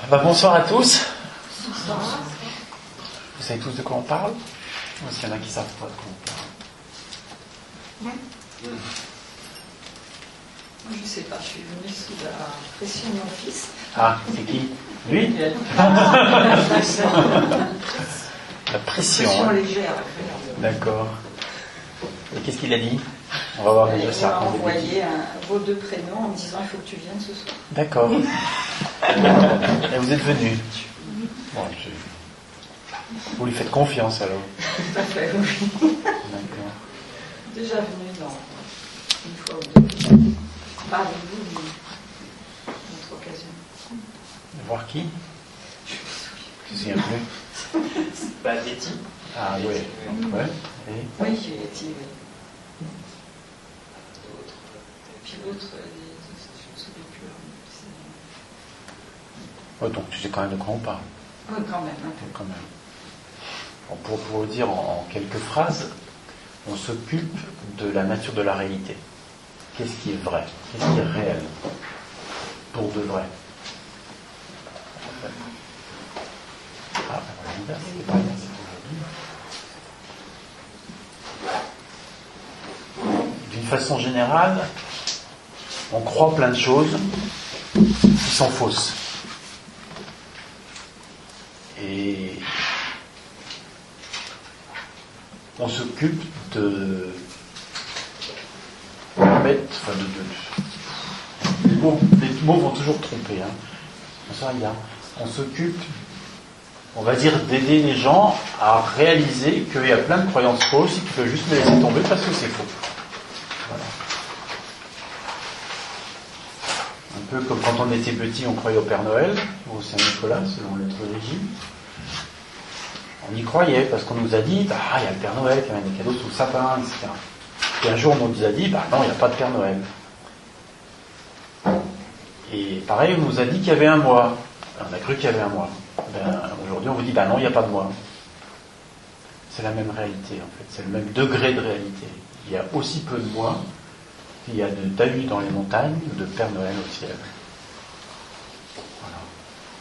Bonsoir à tous. Bonsoir. Vous savez tous de quoi on parle? Ou est-ce qu'il y en a qui ne savent pas de quoi on parle? Je ne sais pas, je suis venue sous la pression de mon fils. Ah, c'est qui? Lui? La pression. Pression légère. D'accord. Et qu'est-ce qu'il a dit? On va voir déjà si on m'a envoyé vos deux prénoms en me disant il faut que tu viennes ce soir. D'accord. Et vous êtes venu. Bon, vous lui faites confiance alors. Tout à fait, oui. D'accord. Déjà venu une fois ou deux. Parlez-vous d'une autre occasion. Voir qui? Je me souviens plus. C'est pas Betty. Ah oui. Ouais. Et oui, j'ai été. Puis l'autre, je ne me souviens plus. oh, donc tu sais quand même de quoi on parle. Oui, quand même. Quand même. Bon, pour vous dire en quelques phrases, on s'occupe de la nature de la réalité. Qu'est-ce qui est vrai? Qu'est-ce qui est réel? Pour de vrai. Ah, ben voilà, c'est pas bien, c'est aujourd'hui. D'une façon générale, on croit plein de choses qui sont fausses. Et on s'occupe de mettre, les mots vont toujours tromper. Ça, on s'occupe, on va dire, d'aider les gens à réaliser qu'il y a plein de croyances fausses et qu'il faut juste les laisser tomber parce que c'est faux. Voilà. Un peu comme quand on était petit, on croyait au Père Noël, ou au Saint-Nicolas, selon notre religion. On y croyait parce qu'on nous a dit, il y a le Père Noël qui amène des cadeaux sous le sapin, etc. Et un jour, on nous a dit, non, il n'y a pas de Père Noël. Et pareil, on nous a dit qu'il y avait un mois. On a cru qu'il y avait un mois. Aujourd'hui, on vous dit, non, il n'y a pas de mois. C'est la même réalité, en fait. C'est le même degré de réalité. Il y a aussi peu de mois qu'il y a de talus dans les montagnes ou de Père Noël au ciel. Voilà.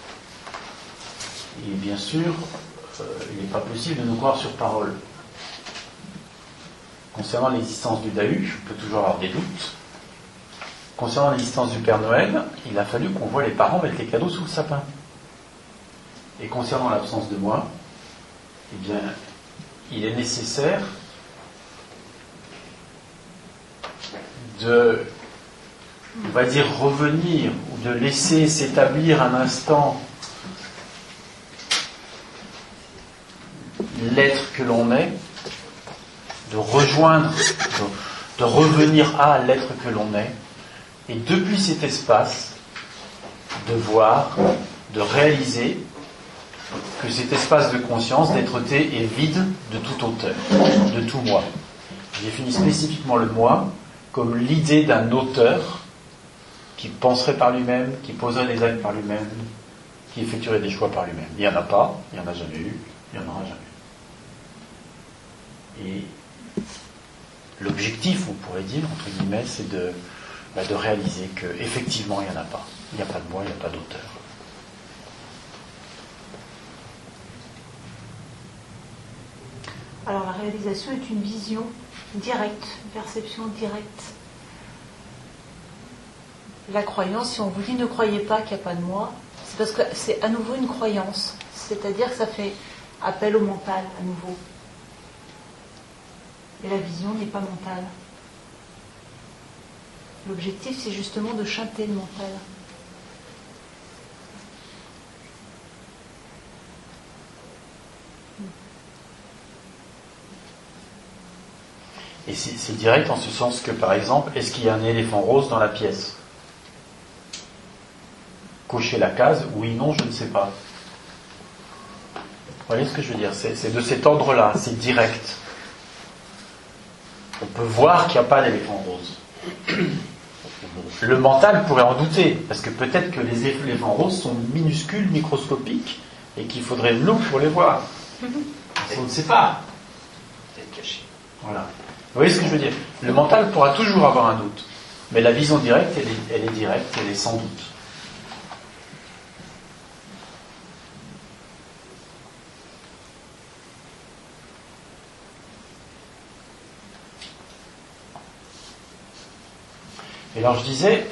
Et bien sûr, il n'est pas possible de nous croire sur parole. Concernant l'existence du Dahu, on peut toujours avoir des doutes. Concernant l'existence du Père Noël, il a fallu qu'on voie les parents mettre les cadeaux sous le sapin. Et concernant l'absence de moi, eh bien, il est nécessaire de, on va dire, revenir ou de laisser s'établir un instant l'être que l'on est, de rejoindre, de revenir à l'être que l'on est, et depuis cet espace, de voir, de réaliser que cet espace de conscience, d'être-té, est vide de toute hauteur, de tout moi. J'ai défini spécifiquement le moi comme l'idée d'un auteur qui penserait par lui-même, qui poserait des actes par lui-même, qui effectuerait des choix par lui-même. Il n'y en a pas, il n'y en a jamais eu, il n'y en aura jamais. Et l'objectif, on pourrait dire, entre guillemets, c'est de réaliser qu'effectivement, il n'y en a pas. Il n'y a pas de moi, il n'y a pas d'auteur. Alors la réalisation est une vision directe, une perception directe. La croyance, si on vous dit ne croyez pas qu'il n'y a pas de moi, c'est parce que c'est à nouveau une croyance. C'est-à-dire que ça fait appel au mental à nouveau. Et la vision n'est pas mentale. L'objectif, c'est justement de chanter le mental. Et c'est direct en ce sens que, par exemple, est-ce qu'il y a un éléphant rose dans la pièce? Cochez la case, oui, non, je ne sais pas. Vous voyez ce que je veux dire? C'est de cet ordre-là, c'est direct. On peut voir qu'il n'y a pas d'éléphant rose. Le mental pourrait en douter, parce que peut-être que les éléphants roses sont minuscules, microscopiques, et qu'il faudrait une loupe pour les voir. On ne sait pas. Peut-être caché. Voilà. Vous voyez ce que je veux dire? Le mental pourra toujours avoir un doute, mais la vision directe, elle est directe, elle est sans doute. Et alors je disais,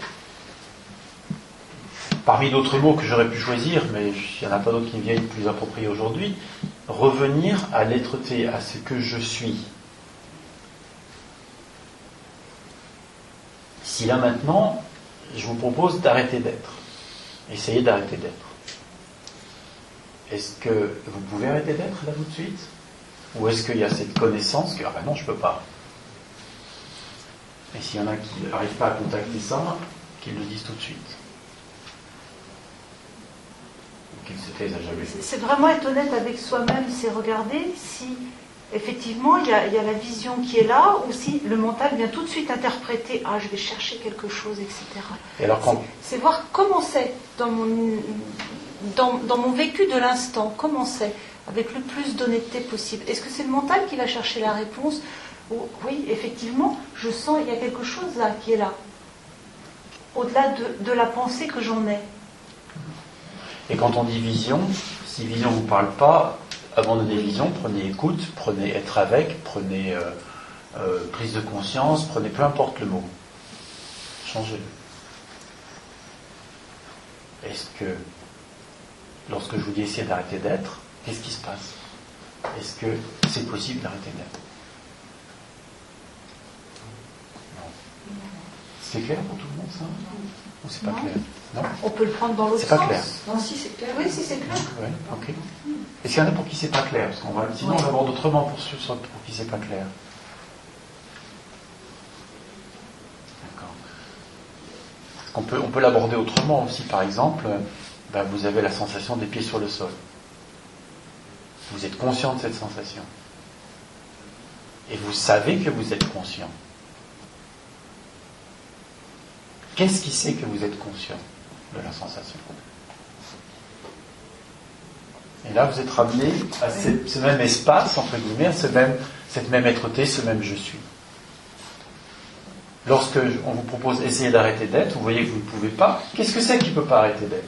parmi d'autres mots que j'aurais pu choisir, mais il n'y en a pas d'autres qui me viennent plus appropriés aujourd'hui, revenir à l'être-té, à ce que je suis. Si là maintenant, je vous propose d'arrêter d'être, essayez d'arrêter d'être. Est-ce que vous pouvez arrêter d'être là tout de suite? Ou est-ce qu'il y a cette connaissance que, ah ben non, je ne peux pas. Et s'il y en a qui n'arrivent pas à contacter ça, qu'ils le disent tout de suite. Ou qu'ils se taisent à jamais. C'est vraiment être honnête avec soi-même, c'est regarder si effectivement il y a la vision qui est là, ou si le mental vient tout de suite interpréter, ah je vais chercher quelque chose, etc. Et alors quand... c'est voir comment c'est dans mon vécu de l'instant, comment c'est, avec le plus d'honnêteté possible. Est-ce que c'est le mental qui va chercher la réponse? Oui, effectivement, je sens qu'il y a quelque chose là qui est là, au-delà de la pensée que j'en ai. Et quand on dit vision, si vision ne vous parle pas, abandonnez vision, prenez écoute, prenez être avec, prenez prise de conscience, prenez peu importe le mot. Changez-le. Est-ce que, lorsque je vous dis essayer d'arrêter d'être, qu'est-ce qui se passe? Est-ce que c'est possible d'arrêter d'être? Non. C'est clair pour tout le monde ça? Ou c'est pas Non. clair? Non. On peut le prendre dans l'autre sens. C'est pas clair. Non, si, c'est clair. Oui, si c'est clair. Ouais, ok. Est-ce qu'il y en a pour qui c'est pas clair? Parce qu'on va, sinon on aborde autrement pour ceux pour qui c'est pas clair. D'accord. On peut l'aborder autrement aussi. Par exemple, vous avez la sensation des pieds sur le sol. Vous êtes conscient de cette sensation. Et vous savez que vous êtes conscient. Qu'est-ce qui sait que vous êtes conscient de la sensation? Et là, vous êtes ramené à ce même espace, entre guillemets, à cette même être-té, ce même je suis. Lorsque on vous propose d'essayer d'arrêter d'être, vous voyez que vous ne pouvez pas. Qu'est-ce que c'est qui ne peut pas arrêter d'être?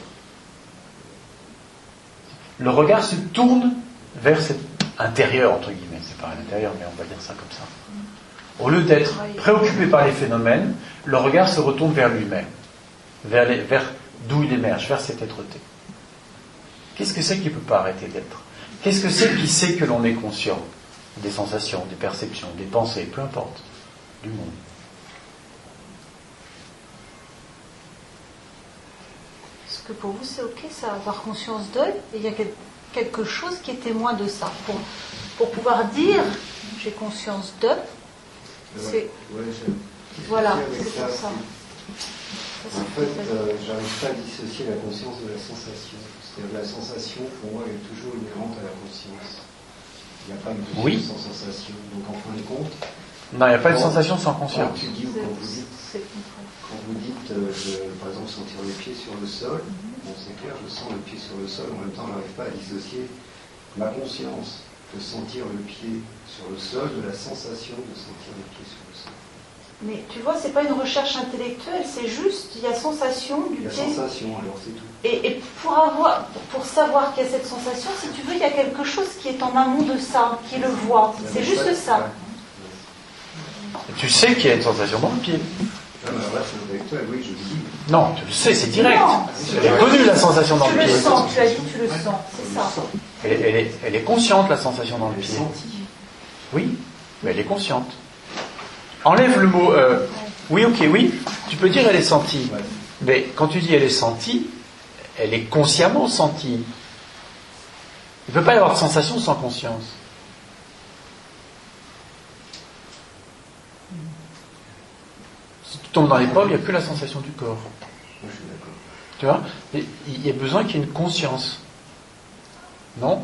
Le regard se tourne vers cet intérieur, entre guillemets. C'est pas à l'intérieur, mais on va dire ça comme ça. Au lieu d'être préoccupé par les phénomènes, le regard se retourne vers lui-même, vers d'où il émerge, vers cette être-té. Qu'est-ce que c'est qui ne peut pas arrêter d'être? Qu'est-ce que c'est qui sait que l'on est conscient des sensations, des perceptions, des pensées, peu importe, du monde? Est-ce que pour vous c'est ok ça, avoir conscience d'eux, et il y a quelque chose qui est témoin de ça, pour pouvoir dire j'ai conscience d'eux, c'est... Voilà, c'est pour ça. En fait, j'arrive pas à dissocier la conscience de la sensation. C'est-à-dire la sensation, pour moi, est toujours inhérente à la conscience. Il n'y a pas une conscience sans sensation. Donc, en fin de compte... Non, il n'y a pas de sensation sans conscience. Quand vous dites par exemple, sentir le pied sur le sol, bon, c'est clair, je sens le pied sur le sol, en même temps, je n'arrive pas à dissocier ma conscience de sentir le pied sur le sol de la sensation de sentir le pied sur le sol. Mais tu vois, c'est pas une recherche intellectuelle, c'est juste, il y a sensation du pied. La sensation, alors c'est tout. Et pour savoir qu'il y a cette sensation, si tu veux, il y a quelque chose qui est en amont de ça, qui le voit. C'est juste ça. Tu sais qu'il y a une sensation dans le pied. Ah, bah, ouais, c'est intellectuel, oui, je le dis. Non, tu le sais, c'est direct. Non, Elle est connue, la sensation dans le pied. Tu le sens, tu as dit, tu le sens, c'est ça. Elle est consciente, la sensation dans le pied. Oui, mais elle est consciente. Enlève le mot oui, ok, oui. Tu peux dire elle est sentie. Mais quand tu dis elle est sentie, elle est consciemment sentie. Il ne peut pas y avoir de sensation sans conscience. Si tu tombes dans les pommes, il n'y a que la sensation du corps. Je suis d'accord. Tu vois? Il y a besoin qu'il y ait une conscience. Non?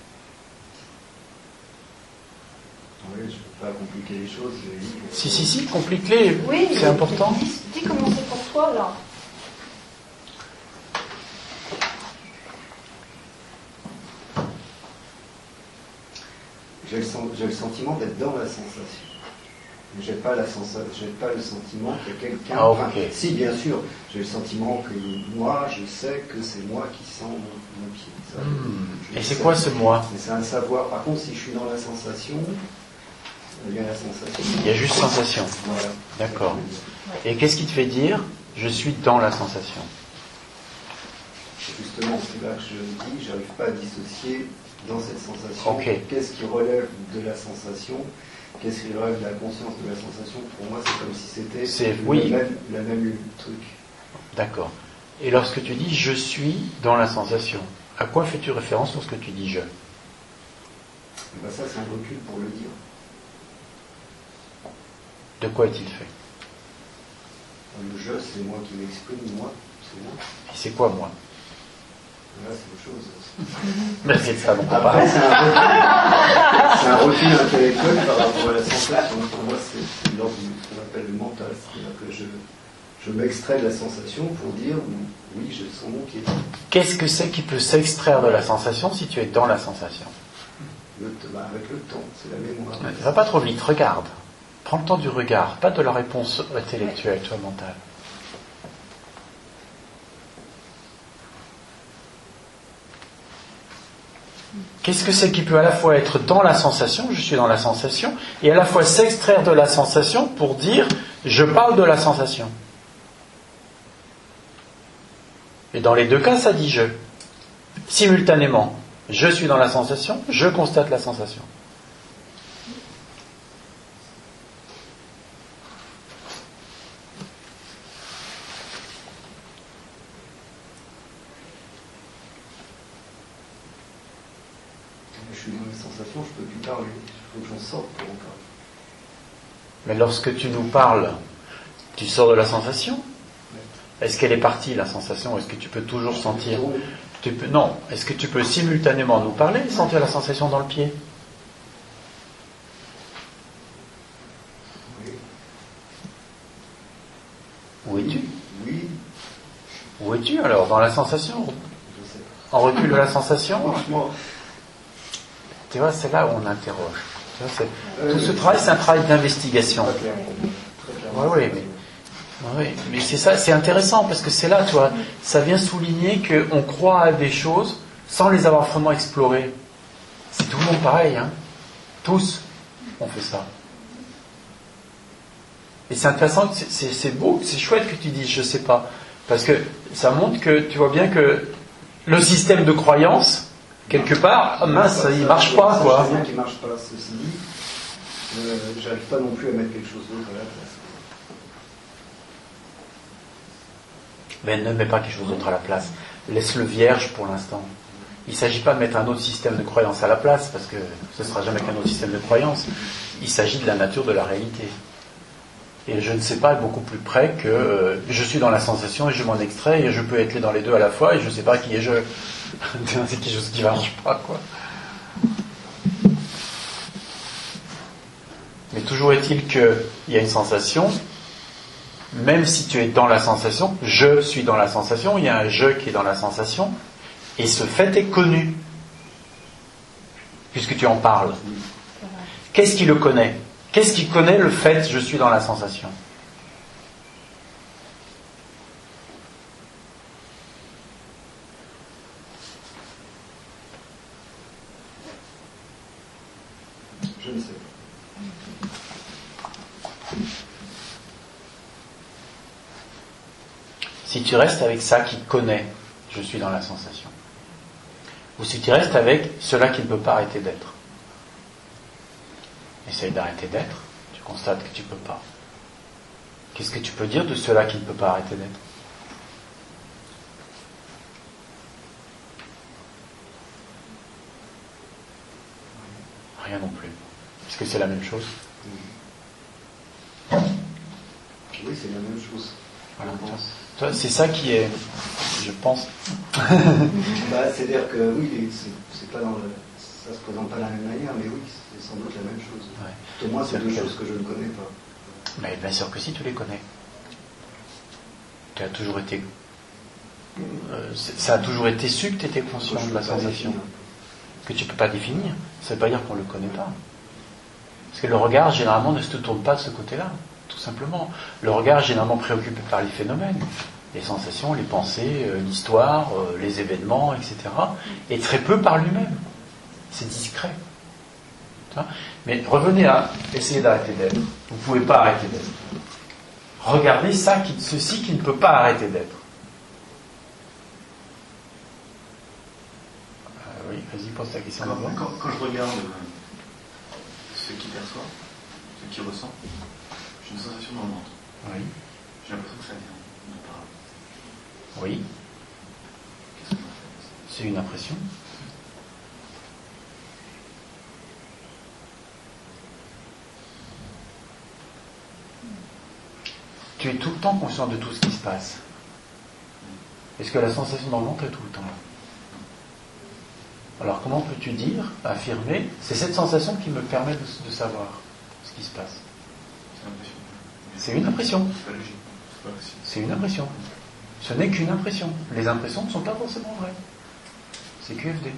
Oui, je ne peux pas compliquer les choses. Si, complique-les. Oui, c'est important. Dis comment c'est pour toi, là. J'ai le sentiment d'être dans la sensation. Mais j'ai pas le sentiment que quelqu'un... Ah, okay. Si, bien sûr, j'ai le sentiment que moi, je sais que c'est moi qui sens mon pied. Ça, Et c'est quoi ce moi? Mais c'est un savoir. Par contre, si je suis dans la sensation, Il y a la sensation. Il y a juste sensation. Voilà. D'accord. Et qu'est-ce qui te fait dire je suis dans la sensation? Justement, c'est là que je dis, j'arrive pas à dissocier dans cette sensation. Ok. Qu'est-ce qui relève de la sensation? Qu'est-ce qui relève de la conscience de la sensation? Pour moi, c'est comme si c'était la même truc. D'accord. Et lorsque tu dis je suis dans la sensation, à quoi fais-tu référence lorsque tu dis je? Ben ça, c'est un recul pour le dire. De quoi est-il fait? Le je, c'est moi qui m'exprime, moi, c'est moi. Et c'est quoi moi? Là, c'est autre chose. Merci de ça, donc on Après, parle. c'est un recul intellectuel par rapport à la sensation. Pour moi, c'est l'ordre de ce qu'on appelle le mental. C'est-à-dire que je m'extrais de la sensation pour dire oui, j'ai son nom qui est là. Qu'est-ce que c'est qui peut s'extraire de la sensation si tu es dans la sensation? Avec le temps, c'est la mémoire. Ne va pas trop vite, regarde. Prends le temps du regard, pas de la réponse intellectuelle, toi, mentale. Qu'est-ce que c'est qui peut à la fois être dans la sensation, je suis dans la sensation, et à la fois s'extraire de la sensation pour dire je parle de la sensation? Et dans les deux cas, ça dit je. Simultanément, je suis dans la sensation, je constate la sensation. Je suis dans les sensations, je ne peux plus parler. Il faut que j'en sorte pour en parler. Mais lorsque tu nous parles, tu sors de la sensation? Est-ce qu'elle est partie, la sensation? Est-ce que tu peux toujours sentir? Non. Est-ce que tu peux simultanément nous parler et sentir la sensation dans le pied? Oui. Où es-tu? Oui. Où es-tu alors? Dans la sensation? Je sais pas. En recul de la sensation? Franchement, Tu vois, c'est là où on interroge. Tu vois, tout ce travail, c'est un travail d'investigation. très clairement. Oui, mais c'est ça, c'est intéressant parce que c'est là, tu vois, ça vient souligner qu'on croit à des choses sans les avoir vraiment explorées. C'est tout le monde pareil, hein. Tous, on fait ça. Et c'est intéressant, c'est beau, c'est chouette que tu dises je sais pas, parce que ça montre que tu vois bien que le système de croyance, quelque part, mince, il marche pas, quoi. C'est rien qui marche pas. Ceci dit, j'arrive pas non plus à mettre quelque chose d'autre à la place. Mais ne mets pas quelque chose d'autre à la place. Laisse-le vierge pour l'instant. Il ne s'agit pas de mettre un autre système de croyance à la place, parce que ce ne sera jamais qu'un autre système de croyance. Il s'agit de la nature de la réalité. Et je ne sais pas beaucoup plus près que je suis dans la sensation et je m'en extrais et je peux être dans les deux à la fois et je ne sais pas qui est je. C'est quelque chose qui ne marche pas, quoi. Mais toujours est-il qu'il y a une sensation. Même si tu es dans la sensation, je suis dans la sensation, il y a un je qui est dans la sensation, et ce fait est connu, puisque tu en parles. Qu'est-ce qui le connaît? Qu'est-ce qui connaît le fait je suis dans la sensation? Je ne sais pas. Si tu restes avec ça qui connaît, je suis dans la sensation. Ou si tu restes avec cela qui ne peut pas arrêter d'être. Essaye d'arrêter d'être, tu constates que tu ne peux pas. Qu'est-ce que tu peux dire de cela qui ne peut pas arrêter d'être? Rien non plus. Est-ce que c'est la même chose? Oui, c'est la même chose. Voilà. Toi, c'est ça qui est, je pense. C'est-à-dire que oui, c'est pas ça se présente pas de la même manière, mais oui, c'est sans doute la même chose. Ouais. Pour moi, c'est deux choses que je ne connais pas. Mais bien sûr que si, tu les connais. Tu as toujours été. Ça a toujours été su que tu étais conscient de la sensation. Que tu ne peux pas définir. Ça ne veut pas dire qu'on ne le connaît pas. Parce que le regard, généralement, ne se tourne pas de ce côté-là. Tout simplement. Le regard est généralement préoccupé par les phénomènes, les sensations, les pensées, l'histoire, les événements, etc. Et très peu par lui-même. C'est discret. Mais revenez à essayer d'arrêter d'être. Vous ne pouvez pas arrêter d'être. Regardez ceci qui ne peut pas arrêter d'être. Oui, vas-y, pose ta question. Quand je regarde ce qui perçoit, ce qui ressent, j'ai une sensation dans le ventre. Oui. J'ai l'impression que ça vient de par là. Oui. Qu'est-ce que ça fait? C'est une impression. Tu es tout le temps conscient de tout ce qui se passe. Est-ce que la sensation dans le ventre est tout le temps là? Alors comment peux-tu dire, affirmer, c'est cette sensation qui me permet de savoir ce qui se passe? C'est une impression. C'est une impression. C'est pas logique. C'est pas possible. C'est une impression. Ce n'est qu'une impression. Les impressions ne sont pas forcément vraies. C'est QFD.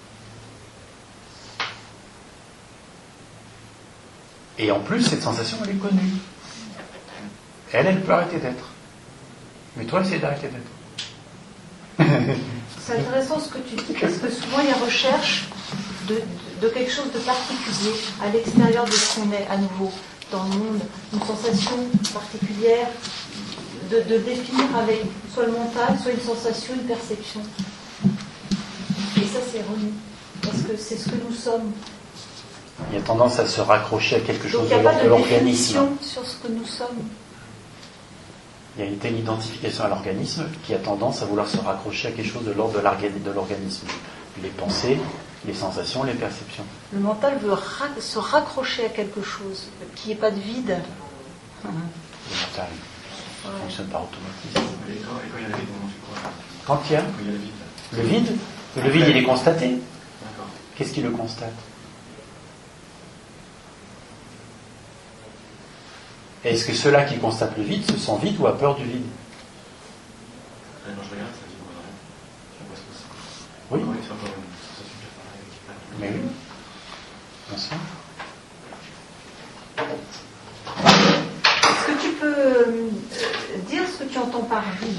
Et en plus, cette sensation, elle est connue. Elle peut arrêter d'être. Mais toi, essaie d'arrêter d'être. C'est intéressant ce que tu dis, parce que souvent il y a recherche de quelque chose de particulier à l'extérieur de ce qu'on est à nouveau dans le monde, une sensation particulière de définir avec soit le mental, soit une sensation, une perception. Et ça c'est erroné, parce que c'est ce que nous sommes. Il y a tendance à se raccrocher à quelque chose Donc il n'y a pas de de l'organisme. définition sur ce que nous sommes. Il y a une telle identification à l'organisme qui a tendance à vouloir se raccrocher à quelque chose de l'ordre de l'organisme. Les pensées, les sensations, les perceptions. Le mental veut se raccrocher à quelque chose qui n'est pas de vide. Le mental ne fonctionne par automatisme. Et quand il y a le vide, on fait quoi? Quand il y a Quand il y a le vide. le vide, il est constaté. D'accord. Qu'est-ce qui le constate? Est-ce que ceux-là qui constatent le vide se sentent vide ou a peur du vide? Quand je regarde, ça dit non, rien. J'ai l'impression que c'est. Oui. C'est encore une sensation qui apparaît. Mais oui. Bien sûr. Est-ce que tu peux dire ce que tu entends par vide?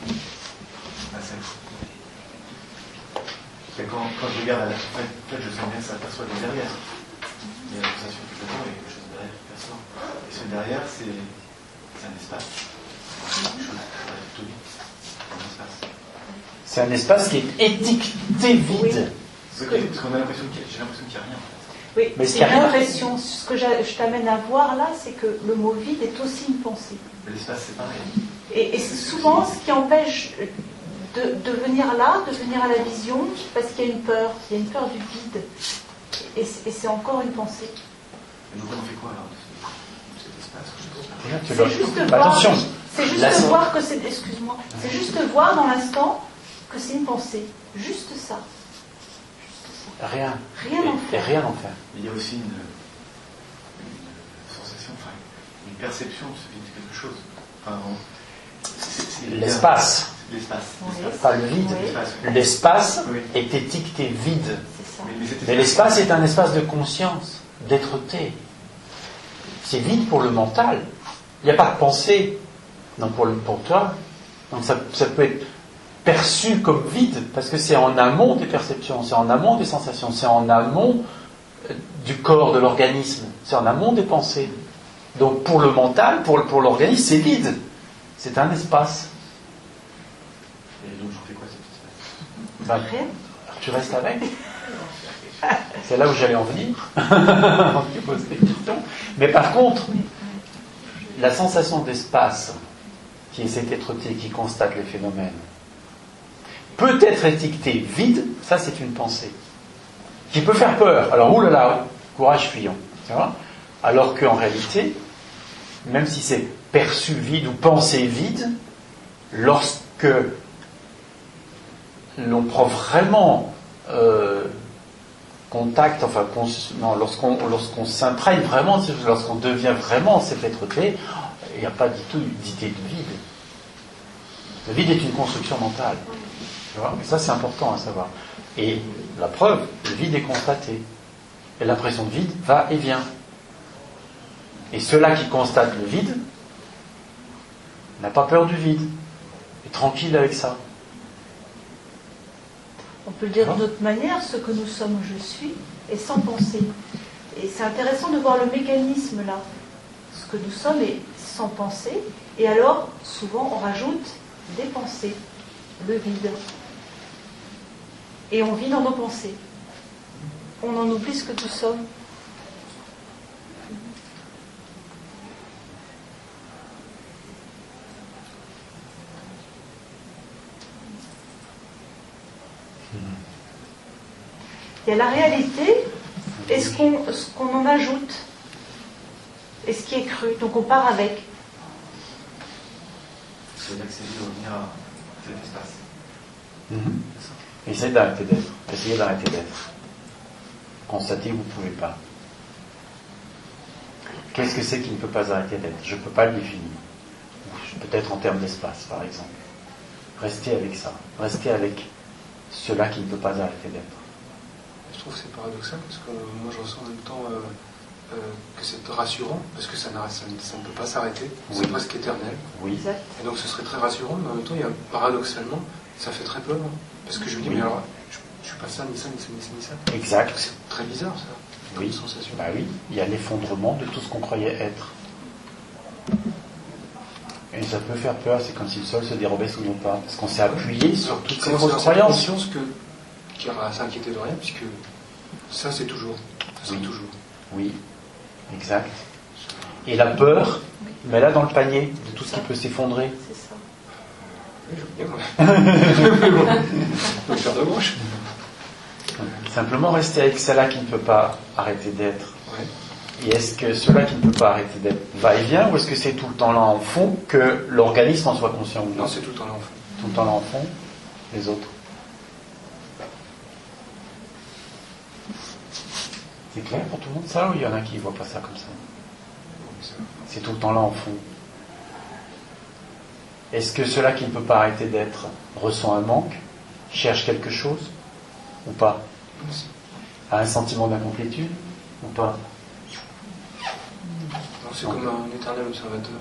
Quand je regarde, en fait, je sens bien que ça perçoit de derrière. Il y a la sensation que je vois et quelque chose derrière qui perçoit. Et ce derrière, c'est un espace. Quelque chose qui paraît plutôt vide. Un espace. C'est un espace qui est étiqueté vide. Parce qu'on a l'impression j'ai l'impression qu'il n'y a rien. Oui, Mais c'est une impression. Ce que je t'amène à voir là, c'est que le mot vide est aussi une pensée. L'espace, c'est pareil. Et c'est souvent ce qui empêche de venir là, de venir à la vision, parce qu'il y a une peur. Il y a une peur du vide. Et c'est encore une pensée. Et donc on fait quoi alors de cet espace? C'est juste voir. Attention. C'est juste voir que c'est. Excuse-moi. C'est juste voir dans l'instant que c'est une pensée. Juste ça. Rien. Rien en Et faire. rien en faire. Il y a aussi une sensation, enfin, une perception de quelque chose. Enfin, L'espace. L'espace. Oui. Pas le vide. Oui. L'espace Oui. est étiqueté vide. C'est ça. Mais l'espace est un espace de conscience, d'être-té. C'est vide pour le mental. Il n'y a pas de pensée. Donc pour toi, donc ça peut être perçu comme vide, parce que c'est en amont des perceptions, c'est en amont des sensations, c'est en amont du corps, de l'organisme, c'est en amont des pensées. Donc pour le mental, pour l'organisme, c'est vide. C'est un espace. Et donc j'en fais quoi cet espace? Rien. Tu restes avec. C'est là où j'allais en venir. Avant que tu poses des questions. Mais par contre, la sensation d'espace, qui est cet être-té qui constate les phénomènes, peut être étiquetée vide, ça c'est une pensée, qui peut faire peur. Alors, oulala, courage, fuyons. Tu vois? Alors qu'en réalité, même si c'est perçu vide ou pensé vide, lorsque l'on prend vraiment contact, enfin, lorsqu'on s'imprègne vraiment, lorsqu'on devient vraiment cet être-té, il n'y a pas du tout d'idée de vide. Le vide est une construction mentale. Tu vois? Et ça, c'est important à savoir. Et la preuve, le vide est constaté. Et l'impression de vide va et vient. Et ceux-là qui constatent le vide n'a pas peur du vide. Est tranquille avec ça. On peut le dire d'une autre manière, ce que nous sommes, je suis, et sans penser. Et c'est intéressant de voir le mécanisme là, ce que nous sommes est sans pensée, et alors souvent on rajoute des pensées, le vide. Et on vit dans nos pensées. On en oublie ce que nous sommes. Il y a la réalité et ce qu'on en ajoute et ce qui est cru. Donc on part avec. C'est d'accéder de revenir à cet espace. Essayez d'arrêter d'être. Essayez d'arrêter d'être. Constatez que vous ne pouvez pas. Qu'est-ce que c'est qui ne peut pas arrêter d'être? Je ne peux pas le définir. Peut-être en termes d'espace, par exemple. Restez avec ça. Restez avec cela qui ne peut pas arrêter d'être. Je trouve que c'est paradoxal parce que moi je ressens en même temps que c'est rassurant parce que ça ne peut pas s'arrêter, c'est presque éternel. Oui. Et donc ce serait très rassurant, mais en même temps, paradoxalement, ça fait très peur. Hein, parce que je me dis, mais alors, je ne suis pas ça, ni ça, ni ça, ni ça, ni ça. Exact. C'est très bizarre ça, comme Oui. sensation. Bah oui, il y a l'effondrement de tout ce qu'on croyait être. Et ça peut faire peur, c'est comme si le sol se dérobait sous nos pas, parce qu'on s'est appuyé sur toutes ces fausses croyances. Conscience qu'il n'y aura à s'inquiéter de rien, puisque ça c'est toujours, ça sera toujours. Oui, exact. Et la peur, mais là dans le panier de tout ce qui peut s'effondrer. C'est ça. Oui, je veux bien, donc faire de gauche. Simplement rester avec cela qui ne peut pas arrêter d'être. Ouais. Et est-ce que cela qui ne peut pas arrêter d'être va et vient, ou est-ce que c'est tout le temps là en fond que l'organisme en soit conscient ou Non, c'est tout le temps là en fond. Tout le temps là en fond, les autres. C'est clair pour tout le monde ça, ou il y en a qui ne voient pas ça comme ça? C'est tout le temps là en fond. Est-ce que cela qui ne peut pas arrêter d'être ressent un manque, cherche quelque chose, ou pas? A un sentiment d'incomplétude, ou pas? Non, c'est comme un éternel observateur.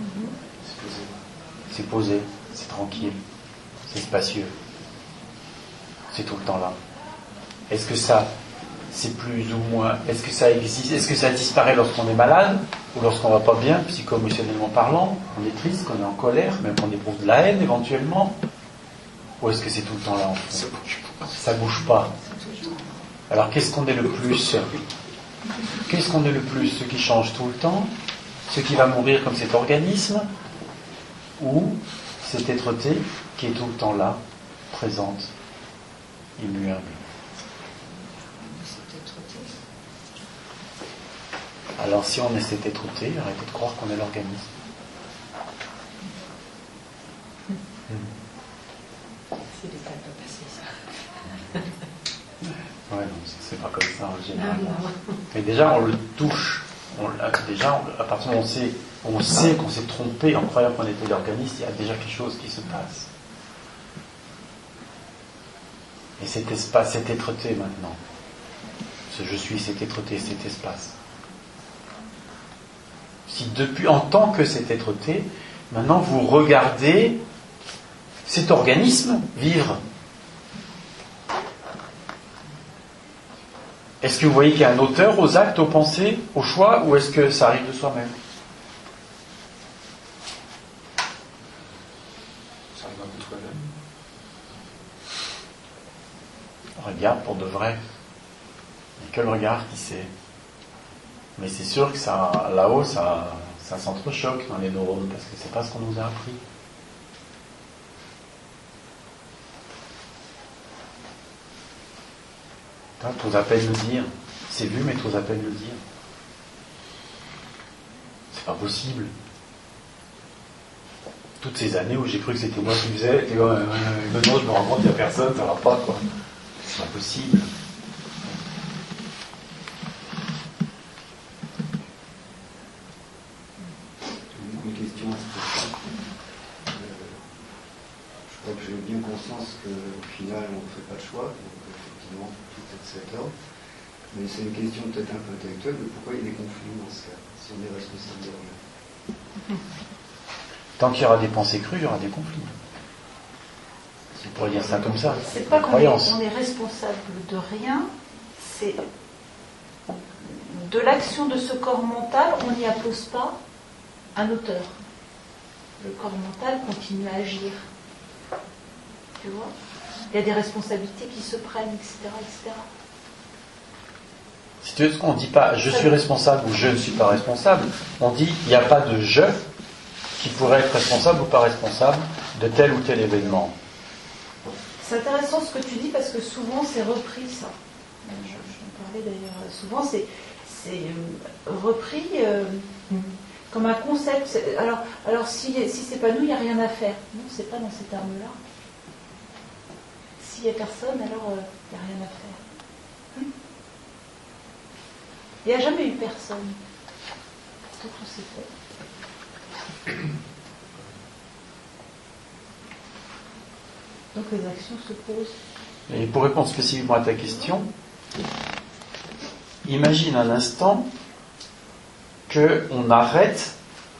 C'est posé, c'est tranquille, c'est spacieux. C'est tout le temps là. Est-ce que ça, c'est plus ou moins, est-ce que ça existe, est-ce que ça disparaît lorsqu'on est malade, ou lorsqu'on va pas bien, psycho-émotionnellement parlant, on est triste, qu'on est en colère, même qu'on éprouve de la haine éventuellement, ou est-ce que c'est tout le temps là en fond? Ça bouge pas. Alors qu'est-ce qu'on est le plus? Qu'est-ce qu'on est le plus? Ce qui change tout le temps, ce qui va mourir comme cet organisme, ou cette êtreté qui est tout le temps là, présente, immuable. Alors si on est cette êtreté, arrêtez de croire qu'on est l'organisme. C'est l'état de passer ça. Ouais, non, c'est pas comme ça en général. Mais déjà on le touche. À partir du moment où on sait qu'on s'est trompé en croyant qu'on était l'organisme, il y a déjà quelque chose qui se passe. Et cet espace, cette êtreté maintenant, ce je suis, cette êtreté, cet espace. Si depuis, en tant que cette êtreté, maintenant vous regardez cet organisme vivre. Est-ce que vous voyez qu'il y a un auteur aux actes, aux pensées, aux choix, ou est-ce que ça arrive de soi-même? Ça arrive un peu de soi-même. Regarde pour de vrai. Il n'y a que le regard qui sait. Mais c'est sûr que ça, là-haut, ça s'entrechoque dans les neurones, parce que c'est pas ce qu'on nous a appris. T'oses à peine le dire. C'est vu, mais t'oses à peine le dire. C'est pas possible. Toutes ces années où j'ai cru que c'était moi qui faisais, et maintenant je me rends compte qu'il n'y a personne, ça va pas, quoi. C'est pas possible. Une question je crois que j'ai bien conscience qu'au final on ne fait pas de choix, donc effectivement tout est de cet ordre. Mais c'est une question peut-être un peu intellectuelle de pourquoi il y a des conflits dans ce cas, si on est responsable de rien. Tant qu'il y aura des pensées crues, il y aura des conflits. On pourrait dire ça comme ça. C'est pas qu'on croyance. est responsable de rien, c'est de l'action de ce corps mental, on n'y appose pas un auteur. Le corps mental continue à agir. Tu vois ? Il y a des responsabilités qui se prennent, etc., etc. Si tu veux, ce qu'on ne dit pas je suis responsable ou je ne suis pas responsable, on dit il n'y a pas de je qui pourrait être responsable ou pas responsable de tel ou tel événement. C'est intéressant ce que tu dis parce que souvent c'est repris ça. Je en parlais d'ailleurs. Souvent c'est repris comme un concept. Alors si c'est pas nous, il n'y a rien à faire. Non, c'est pas dans ces termes-là. S'il n'y a personne, alors il n'y a rien à faire. Il n'y a jamais eu personne. Tout s'est fait. Donc les actions se posent. Et pour répondre spécifiquement à ta question, imagine un instant qu'on arrête,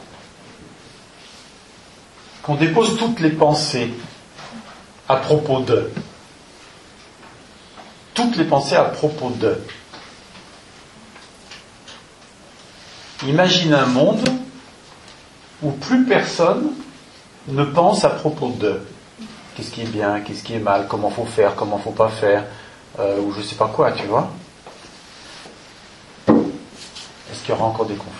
qu'on dépose toutes les pensées à propos d'eux. Toutes les pensées à propos d'eux. Imagine un monde où plus personne ne pense à propos d'eux. Qu'est-ce qui est bien, qu'est-ce qui est mal, comment faut faire, comment faut pas faire, ou je sais pas quoi, tu vois. Est-ce qu'il y aura encore des conflits ?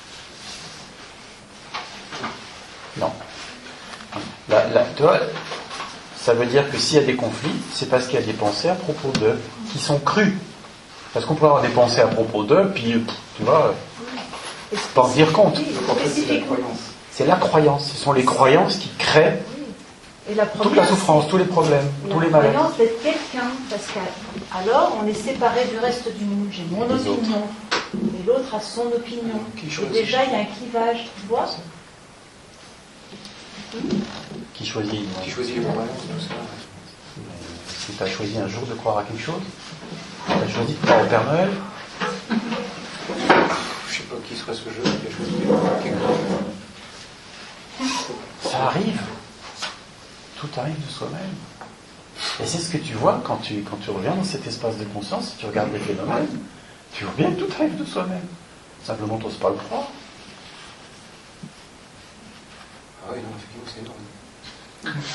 Non. Tu vois, ça veut dire que s'il y a des conflits, c'est parce qu'il y a des pensées à propos d'eux qui sont crues. Parce qu'on peut avoir des pensées à propos d'eux, puis, tu vois, pas en dire compte. En fait, c'est la croyance. C'est la croyance. Ce sont les croyances qui créent et la toute la souffrance, tous les problèmes, tous les malheurs. La croyance d'être quelqu'un, parce qu'alors on est séparé du reste du monde. J'ai mon opinion, et l'autre a son opinion. Et déjà il y a un clivage, tu vois. Qui choisit les croyances, tout ça. Si tu as choisi un jour de croire à quelque chose, tu as choisi de croire au Père Noël. Je sais pas qui serait ce jeu qui a choisi de croire à quelque chose. Ça arrive. Tout arrive de soi-même. Et c'est ce que tu vois quand tu reviens dans cet espace de conscience, tu regardes les phénomènes, tu vois bien que tout arrive de soi-même. Simplement, tu n'oses pas le croire. Ah oui, non, effectivement, c'est énorme.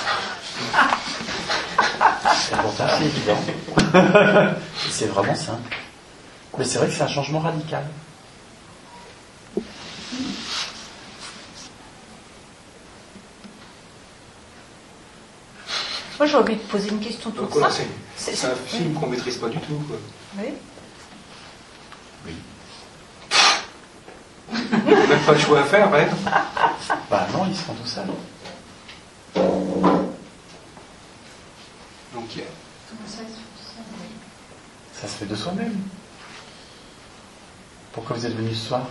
Et pourtant, c'est évident. C'est vraiment simple. Mais c'est vrai que c'est un changement radical. Moi j'ai envie de poser une question toute Donc, simple. c'est un film qu'on ne maîtrise pas du tout, quoi. Oui. On n'a même pas de choix à faire, ouais. Bah non, ils seront tout seuls. Donc, Ça se fait de soi-même. Pourquoi vous êtes venus ce soir ?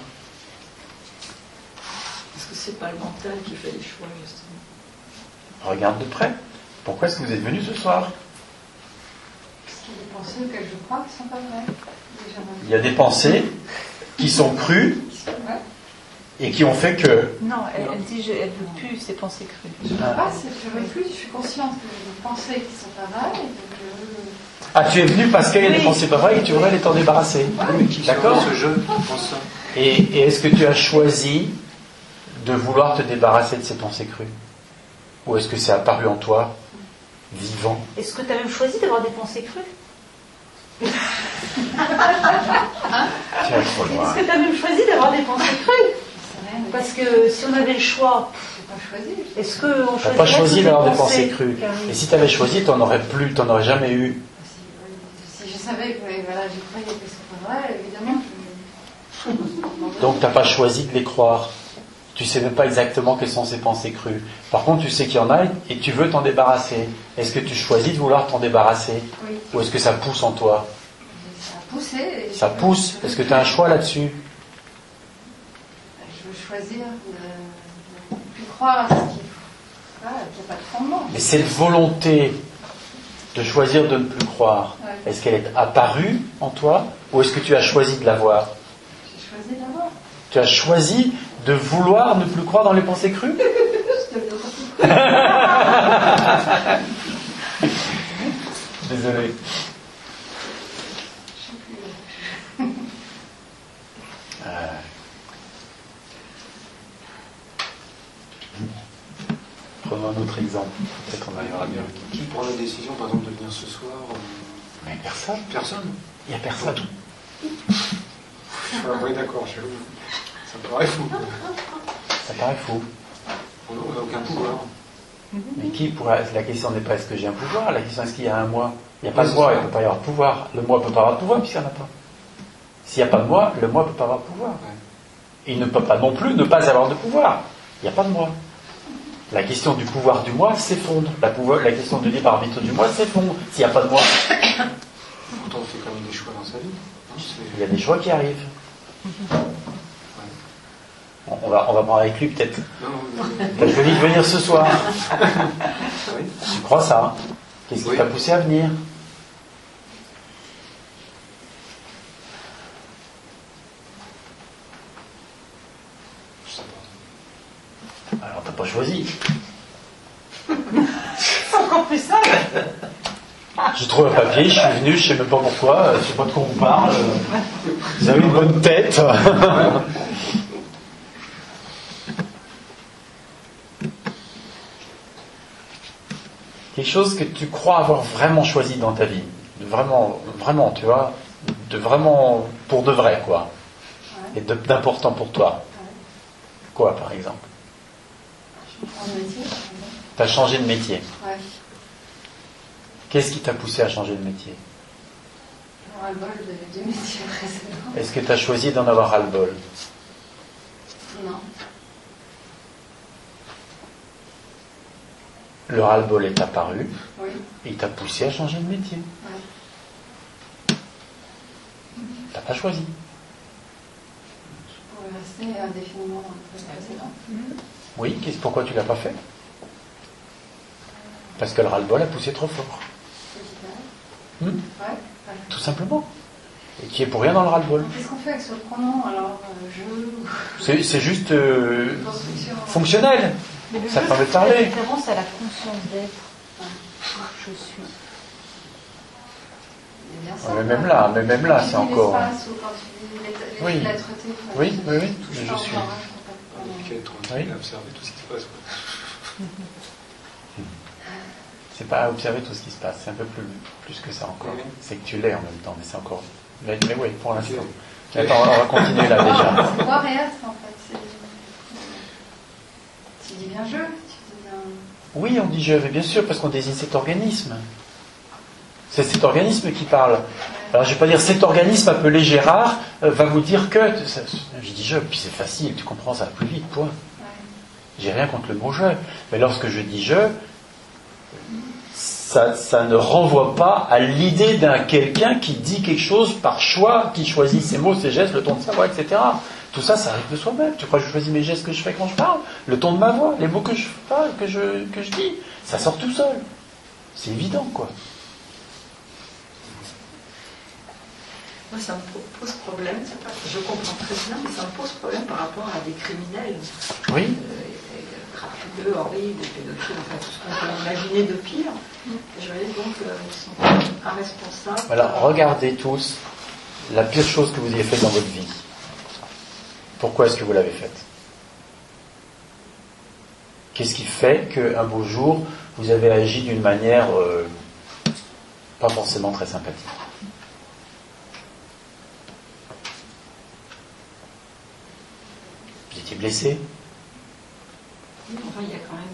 Est-ce que c'est pas le mental qui fait les choix, justement? Regarde de près. Pourquoi est-ce que vous êtes venus ce soir ? Parce qu'il y a des pensées auxquelles je crois qui ne sont pas vraies. Il y a des pensées qui sont crues et qui ont fait que... Non, elle dit elle ne veut plus ses pensées crues. Je ne veux pas, je veux plus, je suis consciente que j'ai des pensées qui ne sont pas vraies. Et donc, Ah, tu es venu parce qu'il y a des pensées pas vraies et tu voudrais t'en débarrasser. D'accord ? Ce jeu, je pense ça. Et est-ce que tu as choisi de vouloir te débarrasser de ces pensées crues ? Ou est-ce que c'est apparu en toi, vivant ? Est-ce que tu as même choisi d'avoir des pensées crues ? Tu es trop loin. Est-ce que tu as même choisi d'avoir des pensées crues ? Parce que si on avait le choix, je n'ai pas choisi. est-ce qu'on Tu n'as pas choisi d'avoir des pensées crues. Et si tu avais choisi, tu n'en aurais jamais eu. Si je savais que voilà, j'y croyais que ce pas vrai, évidemment, Donc tu n'as pas choisi de les croire. Tu ne sais même pas exactement quelles sont ces pensées crues. Par contre, tu sais qu'il y en a et tu veux t'en débarrasser. Est-ce que tu choisis de vouloir t'en débarrasser ? Oui. Ou est-ce que ça pousse en toi ? Ça a poussé. Ça pousse. Est-ce que tu as un choix là-dessus ? Je veux choisir de ne plus croire à ce qu'il n'y a pas de fondement. Mais cette volonté de choisir de ne plus croire, Ouais. est-ce qu'elle est apparue en toi ou est-ce que tu as choisi de l'avoir ? J'ai choisi d'avoir. Tu as choisi de vouloir ne plus croire dans les pensées crues ? Désolé. autre exemple. Peut-être on arrivera mieux. Qui prend la décision, par exemple, de venir ce soir Mais personne. Personne. Il n'y a personne. Oui, d'accord, j'avoue. Ça me paraît fou. Ça paraît fou. On n'a aucun pouvoir. Mais qui pourrait... La question n'est pas est-ce que j'ai un pouvoir, la question est-ce qu'il y a un moi. Il n'y a pas de moi, il ne peut pas y avoir de pouvoir. Le moi ne peut pas avoir de pouvoir puisqu'il n'y en a pas. S'il n'y a pas de moi, le moi ne peut pas avoir de pouvoir. Il ne peut pas non plus ne pas avoir de pouvoir. Il n'y a pas de moi. La question du pouvoir du moi s'effondre. La question du libre arbitre du moi s'effondre. S'il n'y a pas de moi. Pourtant, on fait quand même des choix dans sa vie. Il y a des choix qui arrivent. On va prendre avec lui peut-être. T'as choisi de venir ce soir. Oui. Tu crois ça, hein? Qu'est-ce qui t'a poussé à venir? Je sais pas. Alors t'as pas choisi. C'est encore plus simple. J'ai trouvé un papier, je suis venu, je sais même pas pourquoi, je sais pas de quoi on parle. Vous avez une bonne tête. Quelque chose que tu crois avoir vraiment choisi dans ta vie. Vraiment, vraiment, tu vois. De vraiment, pour de vrai, quoi. Et d'important pour toi. Quoi, par exemple? Je prends le métier, par exemple. T'as changé de métier. Ouais. Qu'est-ce qui t'a poussé à changer de métier? Un ras-le-bol du métier précédent. Est-ce que tu as choisi d'en avoir ras-le-bol? Non. Le ras-le-bol est apparu Oui. et il t'a poussé à changer de métier. Ouais. T'as pas choisi. Je pourrais rester indéfiniment dans le poste précédent. Oui, pourquoi tu l'as pas fait? Parce que le ras-le-bol a poussé trop fort. Ouais. Tout simplement. Et qui est pour rien dans le ras-le-bol. Qu'est-ce qu'on fait avec ce pronom alors je C'est juste construction. fonctionnel. Mais le Ça jeu permet de fait parler. référence à la conscience d'être. Je suis. C'est bien ça. Ouais, mais même là, c'est encore. L'espace ou quand tu dis Oui. l'être-té, Oui, tu oui, oui, touches je pas suis. encore, hein, je comprends pas. Il faut être tranquille, observer tout ce qui se passe. Quoi. C'est pas à observer tout ce qui se passe, c'est un peu plus que ça encore. Oui. C'est que tu l'es en même temps, mais c'est encore. Mais oui, pour l'instant. Attends, on va continuer là déjà. C'est voir et être en fait. Tu dis bien je, tu dis bien. Oui, on dit je, mais bien sûr, parce qu'on désigne cet organisme. C'est cet organisme qui parle. Alors je vais pas dire cet organisme appelé Gérard va vous dire que. Je dis je, puis c'est facile, tu comprends, ça va plus vite, point. J'ai rien contre le mot je. Mais lorsque je dis je, ça ne renvoie pas à l'idée d'un quelqu'un qui dit quelque chose par choix, qui choisit ses mots, ses gestes, le ton de sa voix, etc. Tout ça, ça arrive de soi-même. Tu crois que je choisis mes gestes que je fais quand je parle? Le ton de ma voix, les mots que je parle, que je dis, ça sort tout seul. C'est évident, quoi. Moi, ça me pose problème. Je comprends très bien, mais ça me pose problème par rapport à des criminels. Oui. Crapuleux, horribles, des pédophiles, enfin tout ce qu'on peut imaginer de pire. Je voyais donc ils sont irresponsables. Alors, regardez tous la pire chose que vous ayez faite dans votre vie. Pourquoi est-ce que vous l'avez faite? Qu'est-ce qui fait qu'un beau jour, vous avez agi d'une manière pas forcément très sympathique? Vous étiez blessé? Enfin, il y a quand même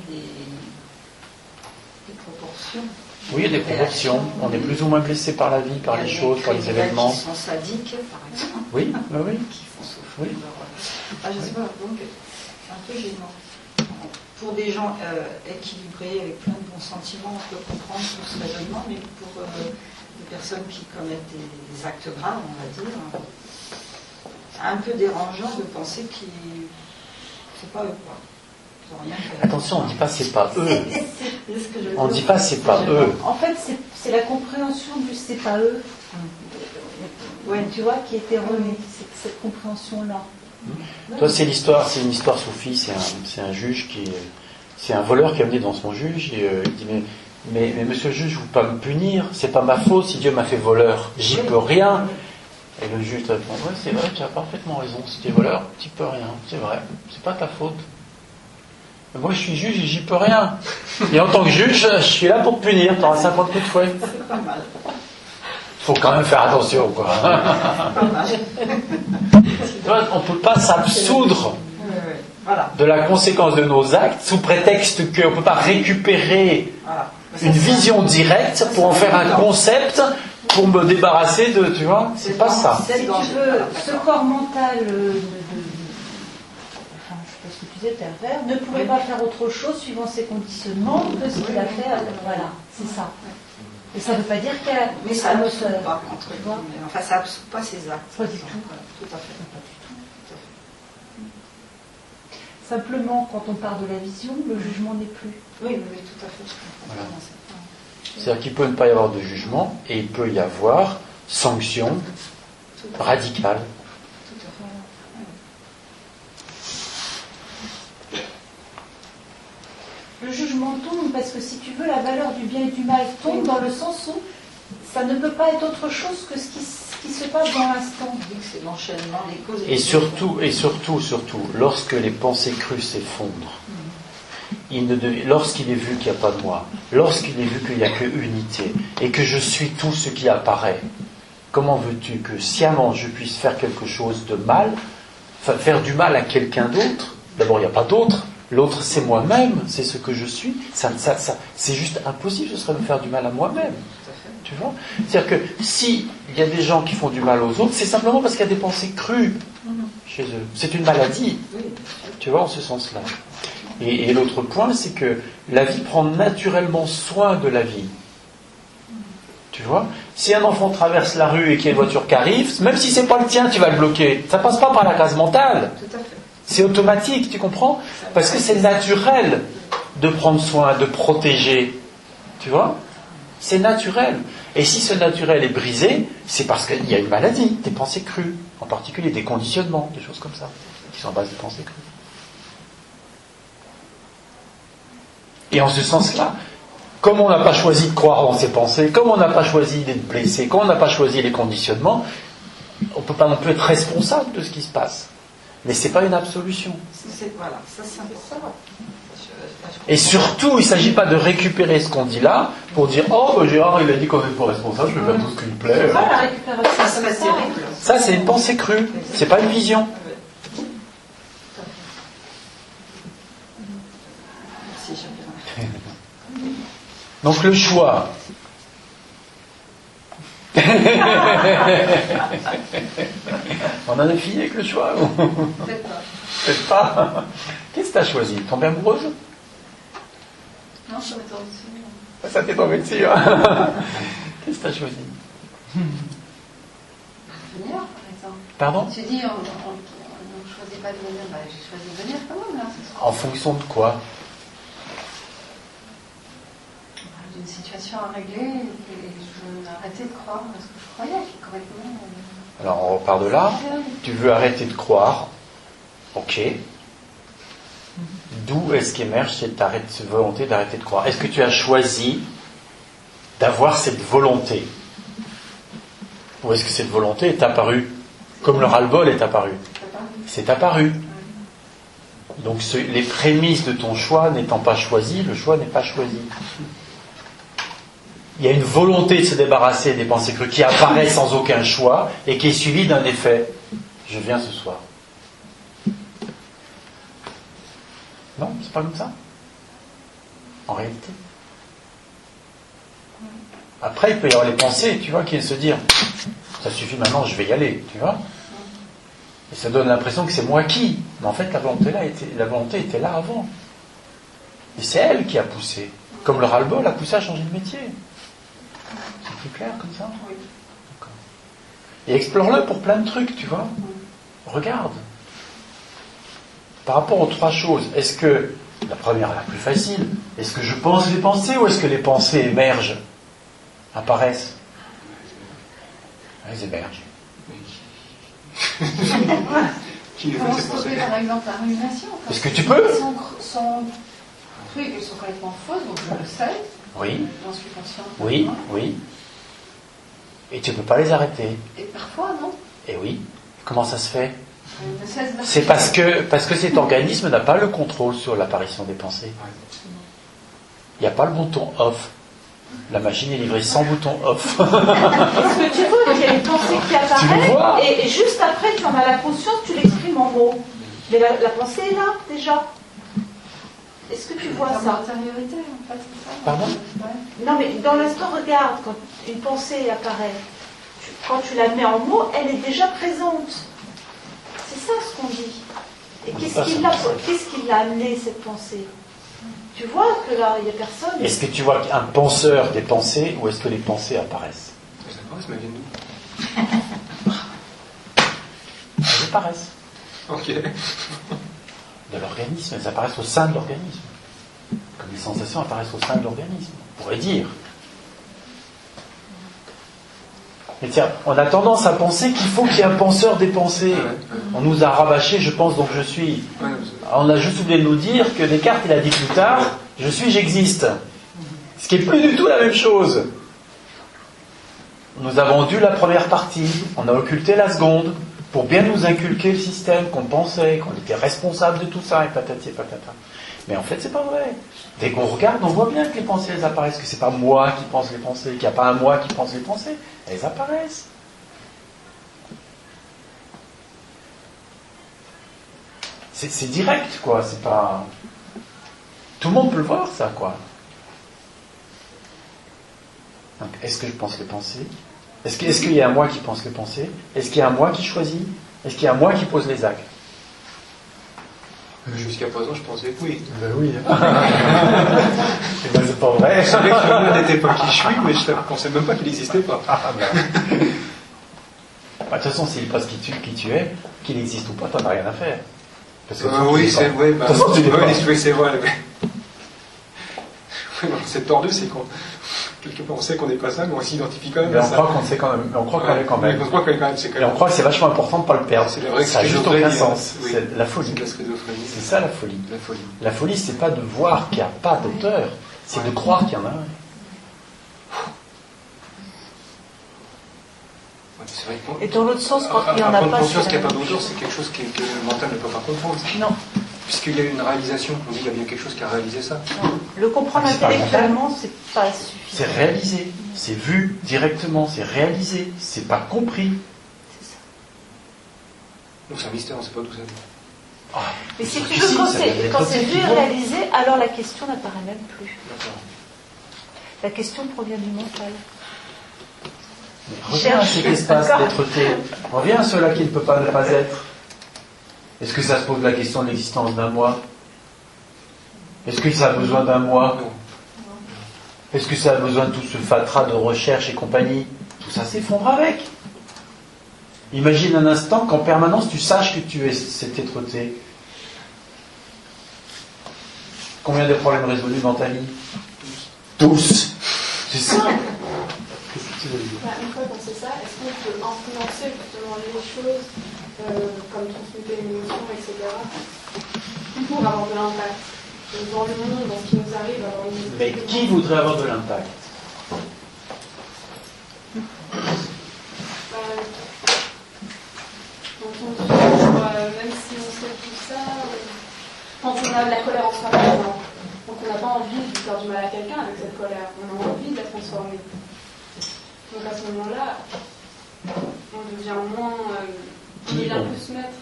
des proportions. Oui, il y a des proportions. On est plus ou moins blessé par la vie, par les choses, par les événements. Qui sont sadiques, par exemple. Oui, oui. Qui font souffrir. Oui. Je sais pas, donc c'est un peu gênant. Pour des gens équilibrés, avec plein de bons sentiments, on peut comprendre tout ce raisonnement, mais pour des personnes qui commettent des actes graves, on va dire, c'est un peu dérangeant de penser qu'ils c'est pas eux, quoi. Ils ont rien fait. Attention, on ne dit pas c'est pas eux. C'est ce que je veux On ne dire. dit pas c'est pas eux. En fait, c'est la compréhension du c'est pas eux. Ouais. Tu vois, qui est erronée. C'est cette compréhension-là. Toi, c'est une histoire soufie. C'est un juge c'est un voleur qui a amené dans son juge et il dit mais monsieur le juge, vous ne pouvez pas me punir. C'est pas ma faute si Dieu m'a fait voleur. J'y peux rien. Et le juge répond ouais, c'est vrai, tu as parfaitement raison. Si tu es voleur, tu peux rien. C'est vrai. C'est pas ta faute. Moi, je suis juge et j'y peux rien. Et en tant que juge, je suis là pour te punir. Tu auras 50 coups de fouet. C'est pas mal. Faut quand même faire attention, quoi. Pas mal. Tu vois, on ne peut pas s'absoudre Voilà. de la conséquence de nos actes sous prétexte qu'on ne peut pas récupérer Voilà. une vision directe pour en faire un concept pour me débarrasser de, tu vois, c'est pas ça. Si tu veux, ce corps mental, enfin, je sais pas ce que tu disais, pervers, ne pourrait pas faire autre chose suivant ses conditionnements que ce qu'il a fait. Voilà, c'est ça. Et ça ne veut pas dire qu'il y a Mais ça un n'absout auteur. pas, entre guillemets. Enfin, ça n'absout pas ses actes. Pas du tout. Voilà, tout à fait. Pas du tout. Simplement, quand on part de la vision, le jugement n'est plus. Oui, tout à fait. Je comprends Voilà. comment ça part. C'est-à-dire qu'il peut ne pas y avoir de jugement et il peut y avoir sanction Tout à fait. radicale. Tout à fait. Le jugement tombe parce que si tu veux, la valeur du bien et du mal tombe dans le sens où ça ne peut pas être autre chose que ce qui se passe dans l'instant. On dit que c'est l'enchaînement des causes Et surtout, lorsque les pensées crues s'effondrent, lorsqu'il est vu qu'il n'y a pas de moi, lorsqu'il est vu qu'il n'y a que unité, et que je suis tout ce qui apparaît, comment veux-tu que sciemment je puisse faire quelque chose de mal, faire du mal à quelqu'un d'autre? D'abord, il n'y a pas d'autre. L'autre, c'est moi-même, c'est ce que je suis. C'est juste impossible, ce serait de faire du mal à moi-même. Tu vois? C'est-à-dire que s'il y a des gens qui font du mal aux autres, c'est simplement parce qu'il y a des pensées crues chez eux. C'est une maladie. Tu vois, en ce sens-là. Et l'autre point, c'est que la vie prend naturellement soin de la vie. Tu vois? Si un enfant traverse la rue et qu'il y a une voiture qui arrive, même si c'est pas le tien, tu vas le bloquer. Ça passe pas par la case mentale. Tout à fait. C'est automatique, tu comprends? Parce que c'est naturel de prendre soin, de protéger. Tu vois? C'est naturel. Et si ce naturel est brisé, c'est parce qu'il y a une maladie, des pensées crues, en particulier des conditionnements, des choses comme ça, qui sont en base de pensées crues. Et en ce sens-là, comme on n'a pas choisi de croire en ses pensées, comme on n'a pas choisi d'être blessé, comme on n'a pas choisi les conditionnements, on ne peut pas non plus être responsable de ce qui se passe. Mais ce n'est pas une absolution. Voilà, ça c'est important. Et surtout, il ne s'agit pas de récupérer ce qu'on dit là pour dire « Oh, bah, Gérard, il a dit qu'on n'est pas responsable, je vais faire tout ce qui me plaît. » Ça, la récupération, Ça serait terrible. Ça, c'est une pensée crue. C'est pas une vision. Merci, j'aime bien. Donc le choix. On en a fini avec le choix. Peut-être pas. Peut-être pas. Qu'est-ce que tu as choisi? Tomber amoureuse? Non, je suis tombée dessus. Ça t'est tombé dessus. Hein. Qu'est-ce que tu as choisi? Venir, par exemple. Pardon? Tu dis, on ne choisit pas de venir. Bah, j'ai choisi de venir quand même, là, ce soir. En fonction de quoi? D'une situation à régler, et je vais arrêter de croire à ce que je croyais, correctement. Alors on repart de là. Tu veux arrêter de croire. Ok. D'où est-ce qu'émerge cette volonté d'arrêter de croire? Est-ce que tu as choisi d'avoir cette volonté? Ou est-ce que cette volonté est apparue comme le ras-le-bol est apparu? C'est apparu. Donc les prémices de ton choix n'étant pas choisies, le choix n'est pas choisi. Il y a une volonté de se débarrasser des pensées crues qui apparaît sans aucun choix et qui est suivie d'un effet. Je viens ce soir. Non, c'est pas comme ça. En réalité. Après, il peut y avoir les pensées, tu vois, qui viennent se dire ça suffit maintenant, je vais y aller, tu vois. Et ça donne l'impression que c'est moi qui. Mais en fait, la volonté était là avant. Et c'est elle qui a poussé. Comme le ras-le-bol a poussé à changer de métier. C'est plus clair comme ça? Oui. D'accord. Et explore-le pour plein de trucs, tu vois. Regarde. Par rapport aux trois choses, est-ce que, la première, la plus facile, est-ce que je pense les pensées ou est-ce que les pensées émergent, apparaissent? Elles émergent. Comment stopper par exemple la rumination? Est-ce que tu peux? Son truc, elles sont complètement fausses, donc je le sais. Oui, J'en suis consciente. oui, maintenant. oui. Et tu ne peux pas les arrêter. Et parfois, non. Et oui. Comment ça se fait? ne cesse d'arriver. C'est parce que cet organisme n'a pas le contrôle sur l'apparition des pensées. Il n'y a pas le bouton off. La machine est livrée sans bouton off. Est-ce que tu vois qu'il y a une pensée qui apparaît et juste après tu en as la conscience, tu l'exprimes en mots. Mais la pensée est là déjà. Est-ce que tu vois Dans ça? l'intériorité, en fait, c'est ça. Pardon? Ouais. Non, mais dans l'instant, regarde, quand une pensée apparaît, quand tu la mets en mots, elle est déjà présente. C'est ça ce qu'on dit. Et qu'est-ce qui l'a amené, cette pensée? Tu vois que là, il n'y a personne. Est-ce que tu vois un penseur des pensées ou est-ce que les pensées apparaissent? Ça apparaît, mais viennent d'où? Elles apparaissent. Ok. De l'organisme, elles apparaissent au sein de l'organisme. Comme les sensations apparaissent au sein de l'organisme. On pourrait dire. Mais tiens, on a tendance à penser qu'il faut qu'il y ait un penseur des pensées. On nous a rabâché, je pense donc je suis. On a juste oublié de nous dire que Descartes, il a dit plus tard, je suis, j'existe. Ce qui est plus du tout la même chose. On nous a vendu la première partie, on a occulté la seconde, pour bien nous inculquer le système, qu'on pensait, qu'on était responsable de tout ça, et patati et patata. Mais en fait, c'est pas vrai. Dès qu'on regarde, on voit bien que les pensées, elles apparaissent, que c'est pas moi qui pense les pensées, qu'il n'y a pas un moi qui pense les pensées. Elles apparaissent. C'est direct, quoi. C'est pas... Tout le monde peut le voir, ça, quoi. Donc, est-ce que je pense les pensées? Est-ce qu'il y a un moi qui pense les pensées? Est-ce qu'il y a un moi qui choisit? Est-ce qu'il y a un moi qui pose les actes? Jusqu'à présent, je pensais que oui. Ben oui. C'est pas vrai. Je savais que je n'étais pas qui je suis, mais je ne pensais même pas qu'il n'existait pas. De toute façon, s'il passe qui tu es, qu'il existe ou pas, t'en as rien à faire. Parce que oui, c'est vrai. De toute façon, tu n'es pas. C'est vrai. C'est tordu, c'est qu'on... Quelque part, on sait qu'on n'est pas ça, mais on s'identifie quand même Mais à on ça. croit qu'on sait quand même. On croit qu'on est quand même. On croit qu'on est quand même. Et on croit que c'est vachement important de ne pas le perdre. C'est la vraie ça n'a juste aucun schizophrénie, sens. oui. C'est la folie. C'est la schizophrénie. C'est ça la folie. La folie. La folie, c'est pas de voir qu'il n'y a pas d'auteur, c'est de croire qu'il y en a un. C'est vrai que... Et dans l'autre sens, quand il n'y en a Prendre pas, conscience c'est qu'il n'y a la pas même d'auteur, chose. c'est quelque chose que le mental ne peut pas comprendre. Non. Puisqu'il y a une réalisation, on dit qu'il y a bien quelque chose qui a réalisé ça. Non. Le comprendre C'est pas intellectuellement, c'est pas suffisant. C'est réalisé, c'est vu directement, c'est réalisé, c'est pas compris. C'est ça. Donc c'est un mystère, on ne sait pas d'où ça vient. Ah, Mais si sûr tu que veux, si, ça vient d'être quand c'est vu et effectivement. réalisé, alors la question n'apparaît même plus. D'accord. La question provient du mental. Mais reviens à cet espace d'être-té. Reviens à cela qui ne peut pas ne pas être. Est-ce que ça se pose la question de l'existence d'un moi? Est-ce que ça a besoin d'un moi? Non. Est-ce que ça a besoin de tout ce fatras de recherche et compagnie? Tout ça s'effondre avec. Imagine un instant qu'en permanence tu saches que tu es cet être-té. Combien de problèmes résolus dans ta vie? Tous. C'est ça. Qu'est-ce que tu veux dire? Une fois qu'on sait ça, est-ce qu'on peut influencer justement les choses, comme transmuter une émotion, etc., pour avoir de l'impact dans le monde, dans ce qui nous arrive, avoir une... Mais qui voudrait avoir de l'impact? Même si on sait tout ça, quand on a de la colère en soi, par exemple, donc on n'a pas envie de faire du mal à quelqu'un avec cette colère, on a envie de la transformer. Donc à ce moment-là, on devient moins... on devient plus maître.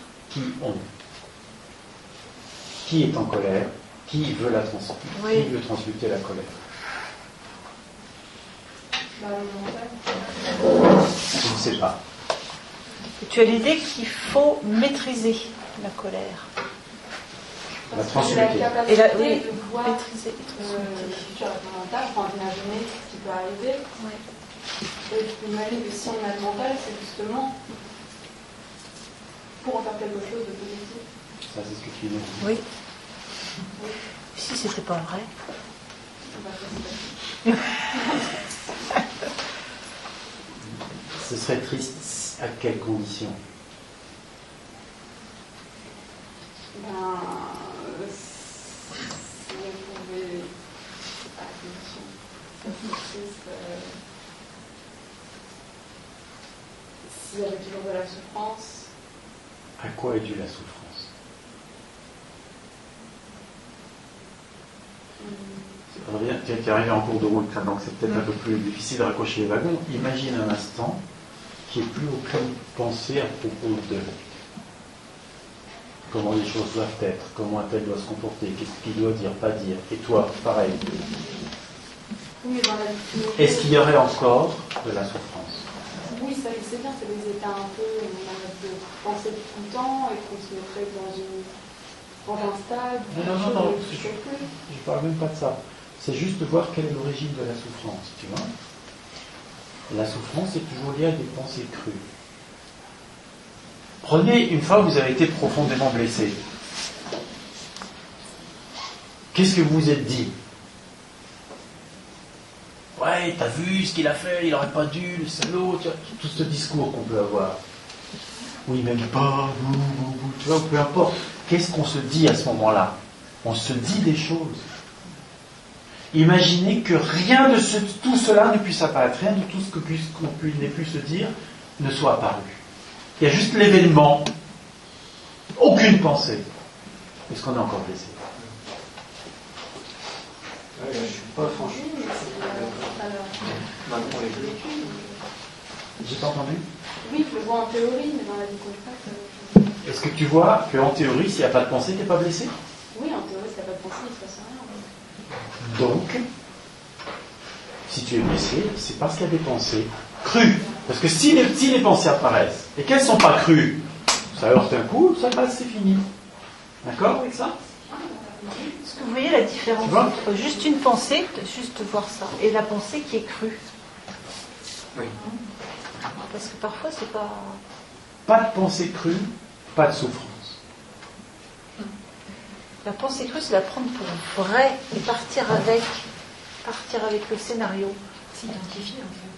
Qui est en colère? Qui veut la transmuter? Oui. Qui veut transmuter la colère? Le mental. Je ne sais pas. Et tu as l'idée qu'il faut maîtriser la colère. La C'est la transmuter. capacité Et la, oui, de voir maîtriser et transmuter. le futur avec le mental, enfin d'imaginer ce qui peut arriver. Ouais. Et je m'imagine que si on a le mental, c'est justement pour en faire quelque chose de positif. Ça, c'est ce que tu dis. Oui. Si c'était pas vrai. Ce serait triste à quelles conditions? Si on pouvait... Ah, c'est triste. S'il y avait toujours de la souffrance, À quoi est due la souffrance? Tu es arrivé en cours de route, donc c'est peut-être un peu plus difficile de raccrocher les wagons. Imagine un instant qu'il n'y ait plus aucune pensée à propos de comment les choses doivent être, comment un tel doit se comporter, qu'est-ce qu'il doit dire, pas dire. Et toi, pareil. Est-ce qu'il y aurait encore de la souffrance? Oui, ça je sais bien, c'est des états un peu, on arrête de penser tout le temps et qu'on se mettrait dans un stade. Non, je parle même pas de ça. C'est juste de voir quelle est l'origine de la souffrance, tu vois. La souffrance est toujours liée à des pensées crues. Prenez une fois où vous avez été profondément blessé. Qu'est-ce que vous vous êtes dit? Ouais, t'as vu ce qu'il a fait, il n'aurait pas dû, le salaud, tu vois, tout ce discours qu'on peut avoir. Oui, même pas, vous, tu vois, peu importe. Qu'est-ce qu'on se dit à ce moment-là? On se dit des choses. Imaginez que rien de tout cela ne puisse apparaître, rien de tout ce qu'on n'ait pu se dire ne soit apparu. Il y a juste l'événement, aucune pensée. Est-ce qu'on est encore blessé? Je ne suis pas franchement. J'ai pas entendu? Oui, je le vois en théorie, mais dans la vie concrète. Est-ce que tu vois qu'en théorie, s'il n'y a pas de pensée, tu n'es pas blessé? Oui, en théorie, s'il n'y a pas de pensée, il ne se passe rien. Donc, si tu es blessé, c'est parce qu'il y a des pensées crues. Parce que si les pensées apparaissent et qu'elles ne sont pas crues, ça heurte un coup, ça passe, c'est fini. D'accord avec ça? Est-ce que vous voyez la différence entre juste une pensée, juste voir ça, et la pensée qui est crue? Oui. Parce que parfois, c'est pas... Pas de pensée crue, pas de souffrance. La pensée crue, c'est la prendre pour vrai et partir avec le scénario. S'identifier, en fait.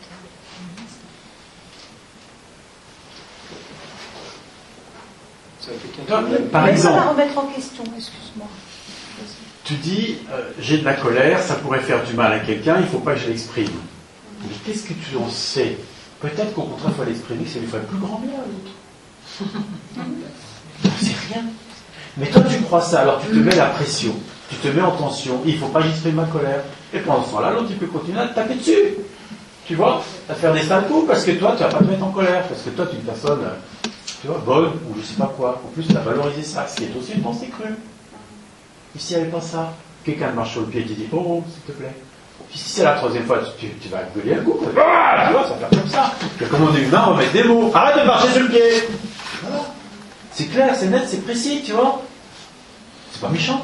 Par exemple, la remettre en question, excuse-moi. tu dis, j'ai de la colère, ça pourrait faire du mal à quelqu'un, il ne faut pas que je l'exprime. Mais qu'est-ce que tu en sais? Peut-être qu'au contraire, il faut l'exprimer, que ça lui ferait plus grand bien à l'autre. C'est rien. Mais toi, tu crois ça, alors tu te mets la pression, tu te mets en tension, il ne faut pas que j'exprime ma colère. Et pendant ce temps-là, l'autre, il peut continuer à te taper dessus. Tu vois, à faire des sales coups, parce que toi, tu ne vas pas te mettre en colère, parce que toi, tu es une personne, tu vois, bonne, ou je ne sais pas quoi. En plus, tu as valorisé ça, ce qui est aussi une pensée crue. Et s'il n'y avait pas ça, quelqu'un te marche sur le pied et te dit, oh, s'il te plaît. Puis si c'est la troisième fois, tu vas gueuler un coup, tu vois, ça va faire comme ça. Que comme on est humain, on va mettre des mots. Arrête de marcher sur le pied. Voilà. C'est clair, c'est net, c'est précis, tu vois. C'est pas méchant.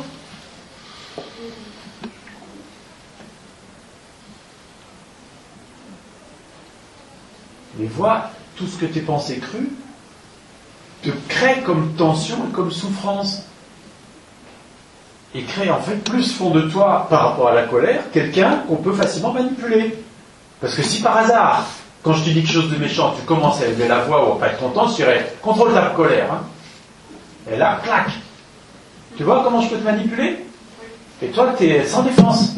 Mais vois, tout ce que tes pensées crues te crée comme tension et comme souffrance. Et crée en fait plus fond de toi par rapport à la colère, quelqu'un qu'on peut facilement manipuler. Parce que si par hasard, quand je te dis quelque chose de méchant, tu commences à élever la voix ou à pas être content, tu dirais, contrôle ta colère. Hein. Et là, clac. Tu vois comment je peux te manipuler? Et toi, tu es sans défense.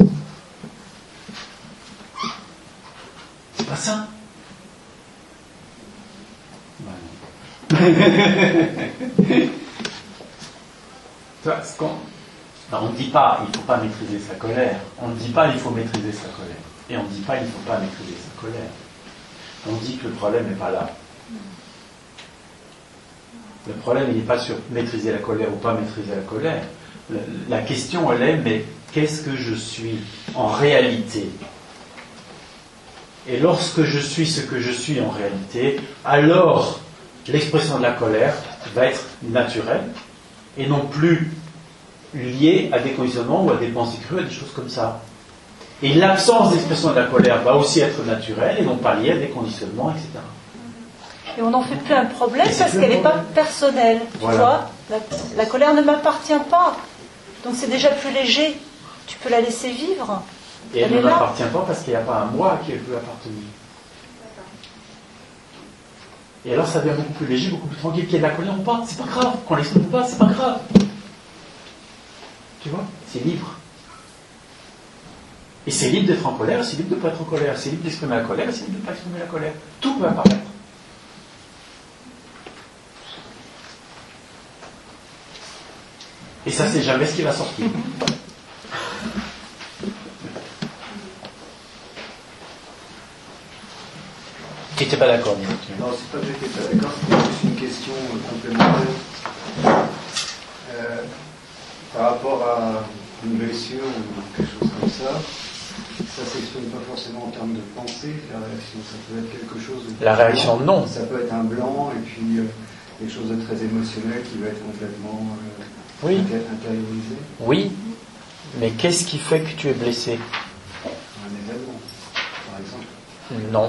C'est pas ça. On ne dit pas il ne faut pas maîtriser sa colère. On ne dit pas il faut maîtriser sa colère. Et on ne dit pas il ne faut pas maîtriser sa colère. On dit que le problème n'est pas là. Le problème, il n'est pas sur maîtriser la colère ou pas maîtriser la colère. La question, elle est, mais qu'est-ce que je suis en réalité? Et lorsque je suis ce que je suis en réalité, alors l'expression de la colère va être naturelle et non plus liée à des conditionnements ou à des pensées crues, à des choses comme ça. Et l'absence d'expression de la colère va aussi être naturelle et non pas liée à des conditionnements, etc. Et on n'en fait plus un problème parce qu'elle n'est pas personnelle. Voilà. Tu vois, la colère ne m'appartient pas. Donc c'est déjà plus léger. Tu peux la laisser vivre. Et elle ne m'appartient pas parce qu'il n'y a pas un moi qui elle peut appartenir. Et alors ça devient beaucoup plus léger, beaucoup plus tranquille. Qu'il y ait de la colère ou pas, c'est pas grave. Qu'on l'exprime ou pas, c'est pas grave. Tu vois, c'est libre. Et c'est libre d'être en colère, c'est libre de ne pas être en colère. C'est libre d'exprimer la colère, c'est libre de ne pas exprimer la colère. Tout peut apparaître. Et ça, c'est jamais ce qui va sortir. Tu n'étais pas d'accord, Nino? Non, c'est pas que j'étais pas d'accord, c'est juste une question complémentaire. Par rapport à une blessure ou quelque chose comme ça s'exprime pas forcément en termes de pensée, la réaction, ça peut être quelque chose de... La réaction, non. Ça peut être un blanc, et puis quelque chose de très émotionnel qui va être complètement Oui. intériorisé. Oui, mais qu'est-ce qui fait que tu es blessé? Un événement, par exemple. Non.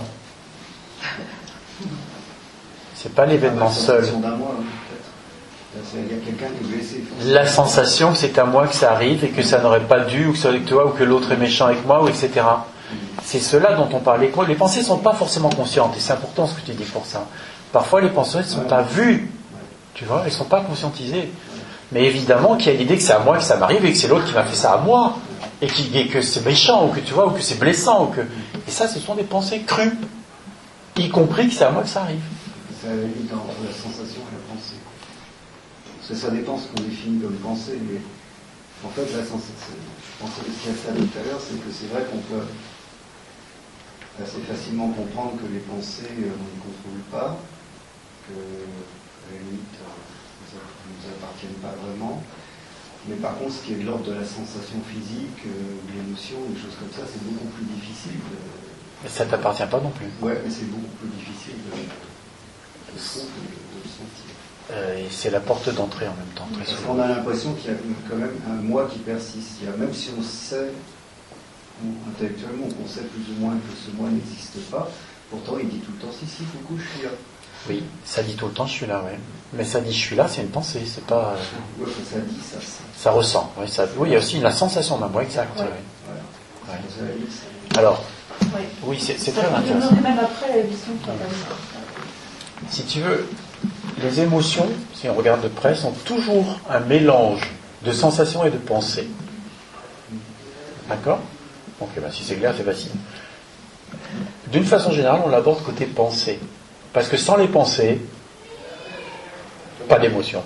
C'est pas l'événement seul. D'un mois, peut-être. Il y a quelqu'un qui est blessé. La sensation que c'est à moi que ça arrive et que ça n'aurait pas dû, ou que c'est avec toi, ou que l'autre est méchant avec moi, ou etc. C'est cela dont on parle. Les pensées ne sont pas forcément conscientes, et c'est important ce que tu dis pour ça. Parfois, les pensées ne sont pas vues, tu vois, elles ne sont pas conscientisées. Mais évidemment qu'il y a l'idée que c'est à moi que ça m'arrive et que c'est l'autre qui m'a fait ça à moi, et que c'est méchant, ou que tu vois, ou que c'est blessant, et ça, ce sont des pensées crues, y compris que c'est à moi que ça arrive. Ça évite entre la sensation et la pensée. Parce que ça dépend ce qu'on définit comme pensée, mais en fait, la sensation, je pensais ce qu'il y a ça tout à l'heure, c'est que c'est vrai qu'on peut assez facilement comprendre que les pensées, on ne les contrôle pas, que à la limite, ne nous appartiennent pas vraiment. Mais par contre, ce qui est de l'ordre de la sensation physique, de l'émotion, des choses comme ça, c'est beaucoup plus difficile. Mais ça ne t'appartient pas non plus. Ouais, mais c'est beaucoup plus difficile de le sentir. Et c'est la porte d'entrée en même temps, très Parce souvent. qu'on a l'impression qu'il y a quand même un moi qui persiste. Même si on sait, intellectuellement, qu'on sait plus ou moins que ce moi n'existe pas, pourtant il dit tout le temps si, coucou, je suis là. Oui, ça dit tout le temps je suis là, oui. Mais ça dit je suis là, c'est une pensée, c'est pas. Ouais, ça dit, ça sent. Ça ressent, oui. Oui, il y a aussi la sensation d'un moi, exact. Ouais. Oui. Voilà. Ouais. Alors, oui, c'est très intéressant. Même après la vision qui Si tu veux, les émotions, si on regarde de près, sont toujours un mélange de sensations et de pensées. D'accord? Donc, si c'est clair, c'est facile. D'une façon générale, on l'aborde côté pensée. Parce que sans les pensées, pas d'émotion.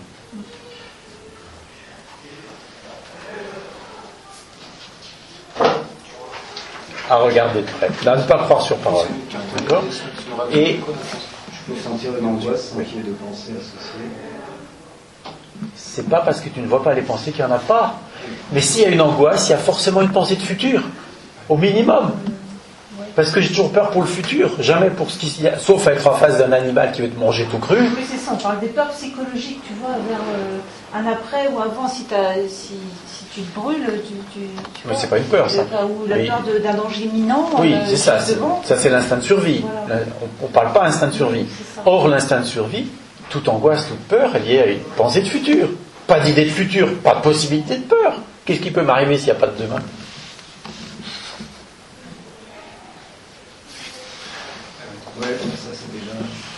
À regarder de près. Là, ne pas croire sur parole. D'accord? Et je peux sentir une angoisse sans qu'il y ait de pensée associée. C'est pas parce que tu ne vois pas les pensées qu'il n'y en a pas. Mais s'il y a une angoisse, il y a forcément une pensée de futur. Au minimum. Parce que j'ai toujours peur pour le futur, jamais pour ce qui y a, sauf être en face d'un animal qui veut te manger tout cru. Oui, c'est ça, on parle des peurs psychologiques, tu vois, vers un après ou avant, si tu te brûles, tu Mais c'est pas une peur, ça. Ou la peur d'un danger imminent. Oui, c'est ça. Devant. Ça, c'est l'instinct de survie. Voilà. On ne parle pas instinct de survie. Or, l'instinct de survie, toute angoisse, toute peur, est liée à une pensée de futur. Pas d'idée de futur, pas de possibilité de peur. Qu'est-ce qui peut m'arriver s'il n'y a pas de demain ? Ouais, ça c'est déjà.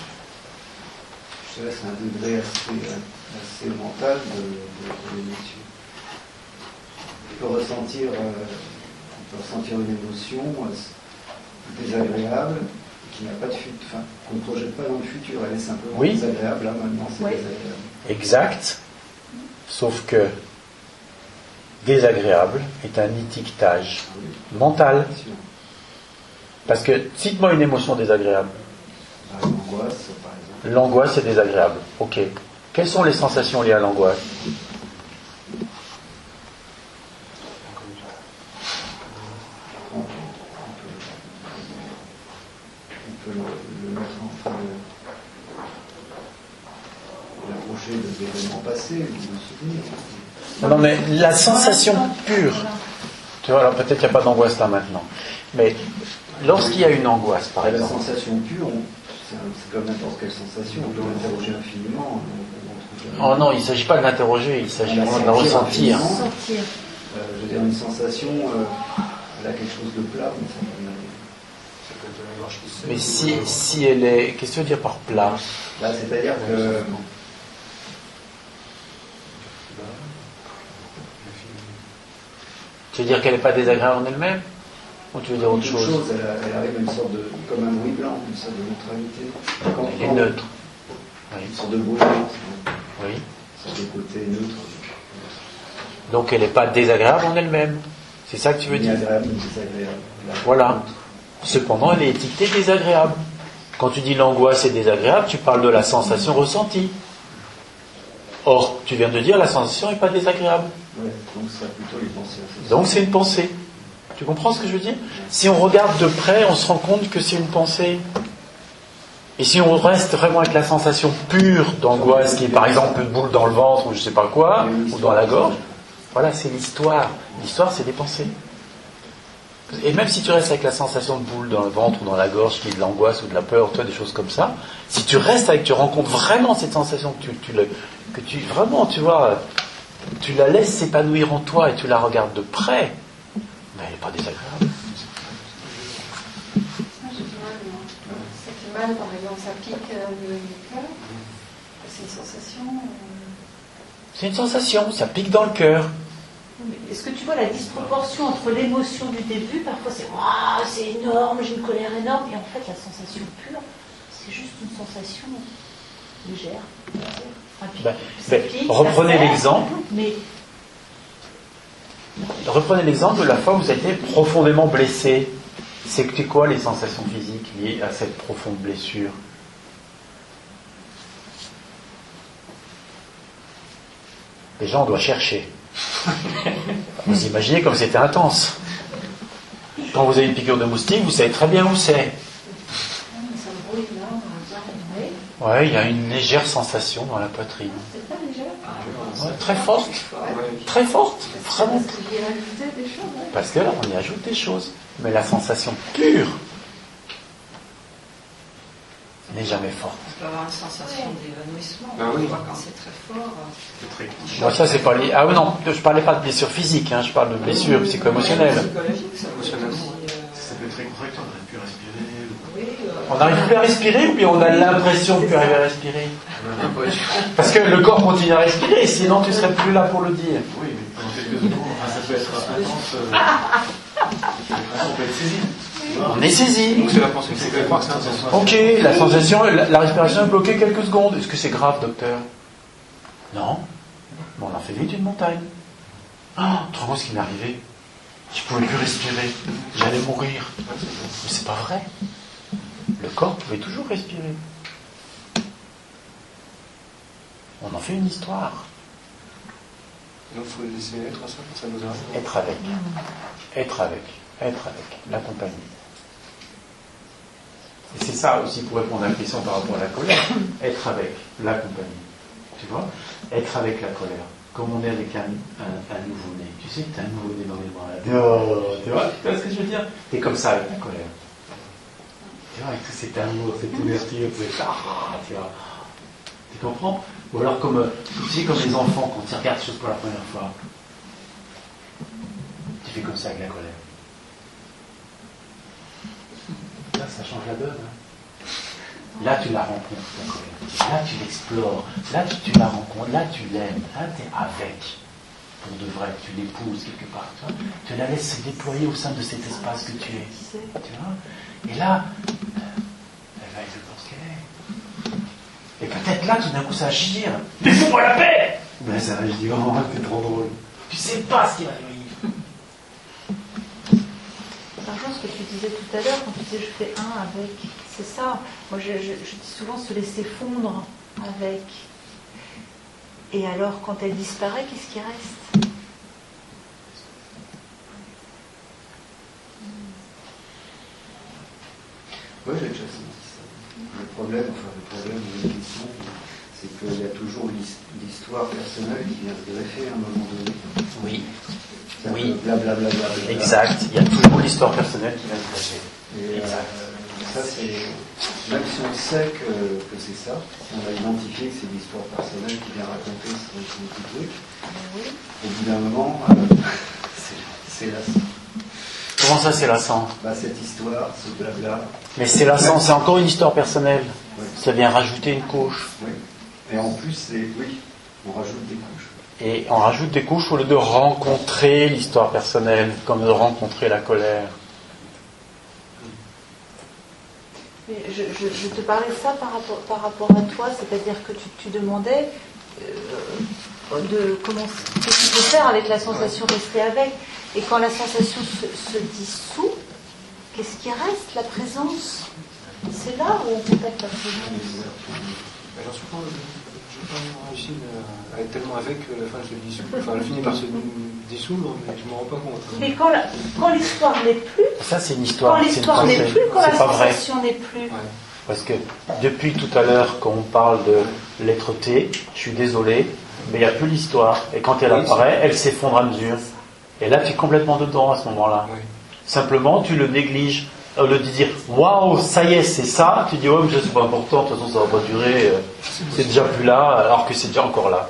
Je dirais c'est un degré assez mental de l'émotion. On peut ressentir une émotion désagréable qui n'a pas de futur, enfin, qu'on ne projette pas dans le futur, elle est simplement désagréable, là maintenant c'est désagréable. Exact. Sauf que désagréable est un étiquetage mental. Parce que, cite-moi une émotion désagréable. L'angoisse, par exemple. L'angoisse est désagréable. Ok. Quelles sont les sensations liées à l'angoisse ? On peut le mettre enfin, l'approcher d'événements passés, de souvenirs. Non, mais la sensation pure. Tu vois, alors peut-être qu'il n'y a pas d'angoisse là maintenant. Mais lorsqu'il y a une angoisse, par exemple. La sensation pure, c'est comme n'importe quelle sensation, on peut l'interroger infiniment. Oh non, il ne s'agit pas de l'interroger, il s'agit vraiment de la ressentir. Je veux dire, une sensation, elle a quelque chose de plat, mais ça peut être de la gorge qui se... Mais si elle est... Qu'est-ce que tu veux dire par plat ? Là, c'est-à-dire que... Tu veux dire qu'elle n'est pas désagréable en elle-même ? Ou tu veux dire autre chose ? Elle arrive à une sorte de... comme un bruit blanc, une sorte de neutralité. Elle est neutre. Oui. Une sorte de bruit blanc. Oui. C'est le côté neutre. Donc elle n'est pas désagréable en elle-même. C'est ça que tu veux Ni dire? agréable, ni désagréable. Voilà. Cependant, elle est étiquetée désagréable. Quand tu dis l'angoisse est désagréable, tu parles de la sensation ressentie. Or, tu viens de dire la sensation n'est pas désagréable. Ouais, donc ce serait plutôt les pensées associées. Donc c'est une pensée. Tu comprends ce que je veux dire? Si on regarde de près, on se rend compte que c'est une pensée. Et si on reste vraiment avec la sensation pure d'angoisse, qui est par exemple une boule dans le ventre ou je sais pas quoi, ou dans la gorge, voilà, c'est l'histoire. L'histoire, c'est des pensées. Et même si tu restes avec la sensation de boule dans le ventre ou dans la gorge, qui est de l'angoisse ou de la peur, toi, des choses comme ça, si tu restes avec, tu rencontres vraiment cette sensation que tu vraiment, tu vois, tu la laisses s'épanouir en toi et tu la regardes de près, mais elle n'est pas désagréable. J'ai du mal, moi. Ça fait mal, par exemple, ça pique le cœur. C'est une sensation. C'est une sensation, ça pique dans le cœur. Est-ce que tu vois la disproportion entre l'émotion du début, parfois c'est waouh, c'est énorme, j'ai une colère énorme, et en fait la sensation pure, c'est juste une sensation légère. Reprenez l'exemple. Mais Reprenez l'exemple de la fois où vous avez été profondément blessé. C'est quoi les sensations physiques liées à cette profonde blessure? Déjà, on doit chercher. Vous imaginez comme c'était intense. Quand vous avez une piqûre de moustique, vous savez très bien où c'est. Ouais, il y a une légère sensation dans la poitrine. Ouais, très forte. Très forte. Vraiment. Parce que là, on y ajoute des choses. Mais la sensation pure n'est jamais forte. On peut avoir une sensation d'évanouissement. Ah oui. Quand c'est très fort. Moi, ça, c'est pas lié. Ah oui, non, je parlais pas de blessure physique, hein, je parle de blessure psycho-émotionnelle. Psychologique, ça peut Émotionnellement. aussi, Ça peut être très contractant, on n'aurait pu respirer. oui, On n'arrive plus à respirer ou bien on a l'impression de plus arriver à respirer? Parce que le corps continue à respirer, sinon tu serais plus là pour le dire. Oui, mais pendant quelques secondes, ça peut être intense. On peut être saisi. On est saisi. Donc c'est la pensée, c'est que c'est un Ok, la sensation, la respiration est bloquée quelques secondes. Est-ce que c'est grave, docteur? Non. Bon, on en fait vite une montagne. Ah, trop beau ce qui m'est arrivé. Je pouvais plus respirer. J'allais mourir. Mais c'est pas vrai. Le corps pouvait toujours respirer. On en fait une histoire. Donc il faut le laisser être ça quand ça nous arrive. Être avec. Être avec. Être avec. L'accompagner. Et c'est ça aussi pour répondre à la question par rapport à la colère. Être avec. L'accompagner. Tu vois? Être avec la colère. Comme on est avec un nouveau-né. Tu sais que tu as un nouveau-né dans les bras. Oh, tu vois ce que je veux dire? Tu es comme ça avec la colère. Tu vois, avec tout cet amour, cette ouverture, tu vois. Tu comprends? Ou alors comme, tu sais, comme les enfants, quand ils regardent quelque chose pour la première fois. Tu fais comme ça avec la colère. Là, ça change la donne. Hein. Là, tu la rencontres, la colère. Là, tu l'explores. Là, tu la rencontres. Là, tu l'aimes. Là, tu es avec. Pour de vrai, tu l'épouses quelque part. Tu vois, tu la laisses se déployer au sein de cet espace que tu es. Tu vois? Et là, elle va être ce qu'elle est. Et peut-être là, tout d'un coup, ça va dire « Laissez-moi la paix !» Ben ça va, je dis « Oh, c'est trop drôle. » Tu sais pas ce qui va arriver. ça rejoint ce que tu disais tout à l'heure, quand tu disais je fais un avec. C'est ça. Moi, je dis souvent se laisser fondre avec. Et alors, quand elle disparaît, qu'est-ce qui reste? Oui, j'ai déjà senti ça. Le problème, la question, c'est qu'il y a toujours l'histoire personnelle qui vient se greffer à un moment donné. Oui. C'est un Oui. peu blablabla. Exact. Il y a toujours l'histoire personnelle qui va se cacher. Et ça, c'est. Même si on sait que c'est ça, si on a identifié que c'est l'histoire personnelle qui vient raconter son petit truc, au bout d'un moment, c'est lassant. Comment ça, c'est lassant? Cette histoire, ce blabla. Mais c'est lassant, c'est encore une histoire personnelle. Oui. Ça vient rajouter une couche. Oui. Et en plus, on rajoute des couches. Et on rajoute des couches au lieu de rencontrer l'histoire personnelle, comme de rencontrer la colère. Mais je te parlais de ça par rapport à toi, c'est-à-dire que tu demandais qu'est-ce qu'il faut faire avec la sensation, rester avec. Et quand la sensation se dissout, qu'est-ce qui reste? La présence. C'est là où on contacte la présence. J'en suis pas, j'ai pas réussi à être tellement avec que la fin se dissout. Enfin, elle finit par se dissoudre, mais je m'en rends pas compte. Mais quand l'histoire n'est plus, Ça, c'est une histoire. quand l'histoire n'est plus, quand la C'est pas vrai. sensation n'est plus. Ouais. Parce que depuis tout à l'heure, quand on parle de l'être-té, je suis désolé, mais il n'y a plus l'histoire. Et quand elle apparaît, elle s'effondre à mesure. Et là, tu es complètement dedans à ce moment-là. Oui. Simplement, tu le négliges. Au lieu de dire waouh, ça y est, c'est ça, tu dis ouais, mais ça c'est pas important, de toute façon ça va pas durer, c'est déjà plus là, alors que c'est déjà encore là.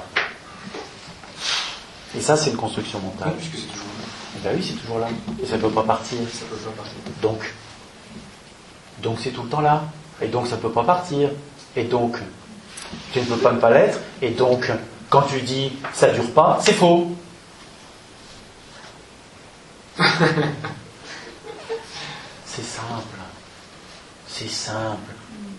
Et ça, c'est une construction mentale. Oui, puisque c'est toujours là. Ben oui, c'est toujours là. Et ça ne peut pas partir. Ça peut pas partir. Donc c'est tout le temps là. Et donc ça ne peut pas partir. Et donc, tu ne peux pas ne pas l'être. Et donc, quand tu dis ça ne dure pas, c'est faux. C'est simple. C'est simple.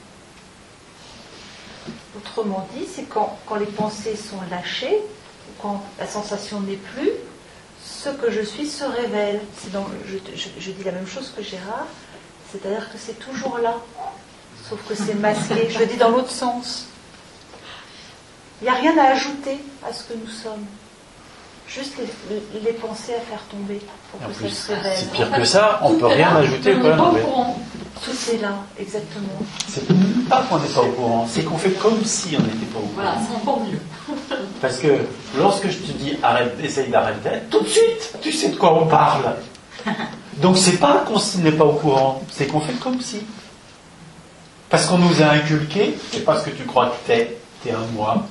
Autrement dit, c'est quand les pensées sont lâchées, quand la sensation n'est plus, ce que je suis se révèle. Je dis la même chose que Gérard, c'est-à-dire que c'est toujours là, sauf que c'est masqué. Je le dis dans l'autre sens. Il n'y a rien à ajouter à ce que nous sommes. Juste les pensées à faire tomber pour En que plus, ça se révèle. c'est pire que ça, on ne peut rien ajouter. On n'est pas au courant. Tout est là, exactement. C'est pas qu'on n'est pas au courant, c'est qu'on fait comme si on n'était pas au courant. Voilà, c'est encore mieux. Parce que lorsque je te dis arrête, essaye d'arrêter, tout de suite, tu sais de quoi on parle. Donc c'est pas qu'on n'est pas au courant, c'est qu'on fait comme si. Parce qu'on nous a inculqué, c'est pas ce que tu crois que t'es un moi.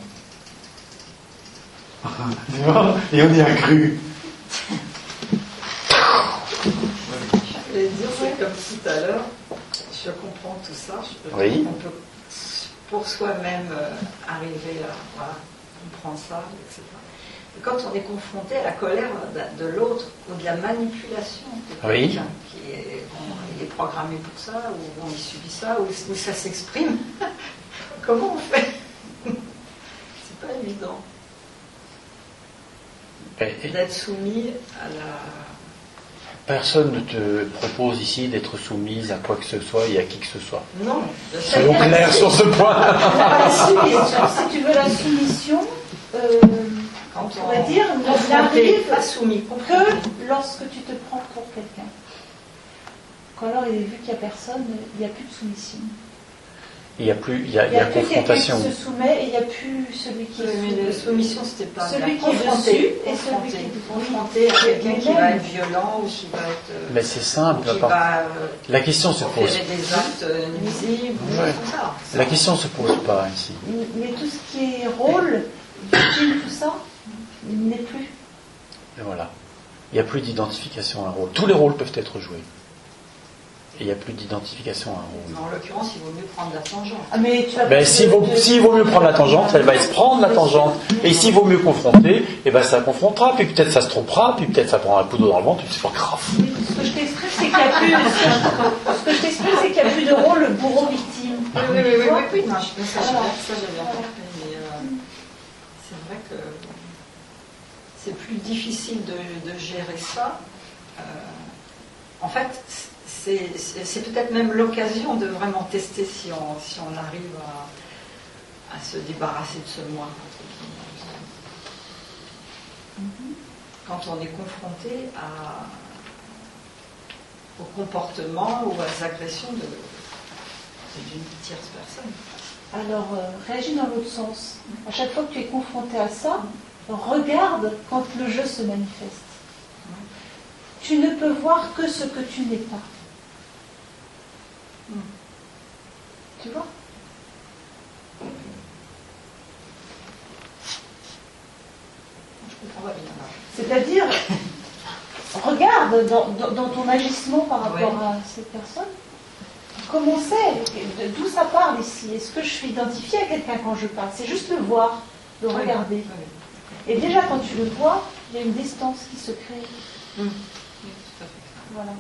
Tu vois? Et on y a cru. Je vais dire, c'est comme tout à l'heure, je comprends tout ça. Oui. On peut pour soi-même arriver à voilà, comprendre ça, etc. Et quand on est confronté à la colère de l'autre ou de la manipulation de Oui. quelqu'un qui est, il est programmé pour ça, ou il subit ça, ou ça s'exprime, comment on fait? C'est pas évident d'être soumis à la... Personne ne te propose ici d'être soumise à quoi que ce soit et à qui que ce soit. Non, Soyons clairs sur ce point. La soumission, si tu veux la soumission, quand on pourrait dire, n'arrive n'arrive pas soumis. que lorsque tu te prends pour quelqu'un. Quand alors il est vu qu'il n'y a personne, il n'y a plus de soumission. Il y a plus, il y a plus confrontation. quelqu'un qui se soumet et il n'y a plus celui qui est Mais la soumission, c'était pas celui qui est confronté dessus et celui qui est confronté à quelqu'un qui va être violent ou qui va être... Mais c'est simple. qui va La question se pose. faire des actes nuisibles, ou Ouais. tout ça. La question se pose pas ici. Mais tout ce qui est rôle, victime, tout ça, n'est plus. Et voilà. Il n'y a plus d'identification à un rôle. Tous les rôles peuvent être joués. Et il n'y a plus d'identification à un rôle. En l'occurrence, il vaut mieux prendre la tangente. Ah, mais tu vas Ben, s'il vaut mieux prendre la tangente, elle va se prendre la tangente. Et s'il vaut mieux confronter, eh ben, ça confrontera, puis peut-être ça se trompera, puis peut-être ça prendra un coup d'eau dans le ventre, puis c'est pas grave. Ce que je t'explique, c'est qu'il n'y a plus. Ce que je t'explique, c'est qu'il n'y a plus de rôle bourreau-victime. Oui, non, ça j'ai bien compris, mais c'est vrai que c'est plus difficile de gérer ça. En fait, c'est peut-être même l'occasion de vraiment tester si on arrive à se débarrasser de ce moi. Quand on est confronté au comportement ou aux agressions d'une tierce personne. Alors, réagis dans l'autre sens. À chaque fois que tu es confronté à ça, regarde quand le jeu se manifeste. Tu ne peux voir que ce que tu n'es pas. Tu vois? Je comprends pas bien. C'est-à-dire, regarde dans ton agissement par rapport à cette personne, comment c'est, d'où ça parle ici. Est-ce que je suis identifiée à quelqu'un quand je parle? C'est juste le voir, le regarder. Et déjà, quand tu le vois, il y a une distance qui se crée. Oui, tout à fait. Voilà.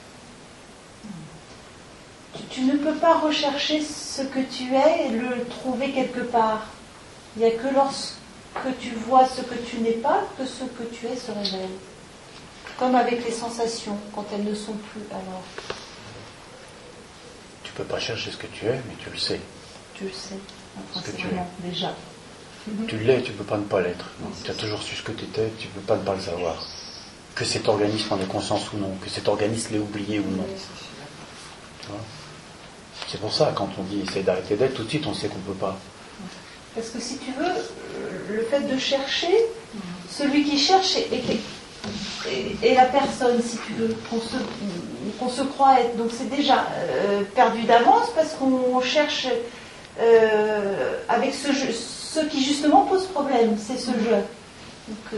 Tu ne peux pas rechercher ce que tu es et le trouver quelque part. Il n'y a que que tu vois ce que tu n'es pas, que ce que tu es se révèle. Comme avec les sensations, quand elles ne sont plus alors. Tu peux pas chercher ce que tu es, mais tu le sais. Tu le sais, Ce que tu vraiment, déjà. Tu l'es, tu peux pas ne pas l'être. Tu as toujours su ce que tu étais, tu peux pas ne pas le savoir. Que cet organisme en ait conscience ou non, que cet organisme l'ait oublié ou non. Tu vois ? C'est pour ça, quand on dit essayer d'arrêter d'être, tout de suite on sait qu'on peut pas. Parce que si tu veux, le fait de chercher, celui qui cherche est la personne, si tu veux, qu'on se croit être. Donc c'est déjà perdu d'avance parce qu'on cherche avec ce qui justement pose problème, c'est ce jeu. Donc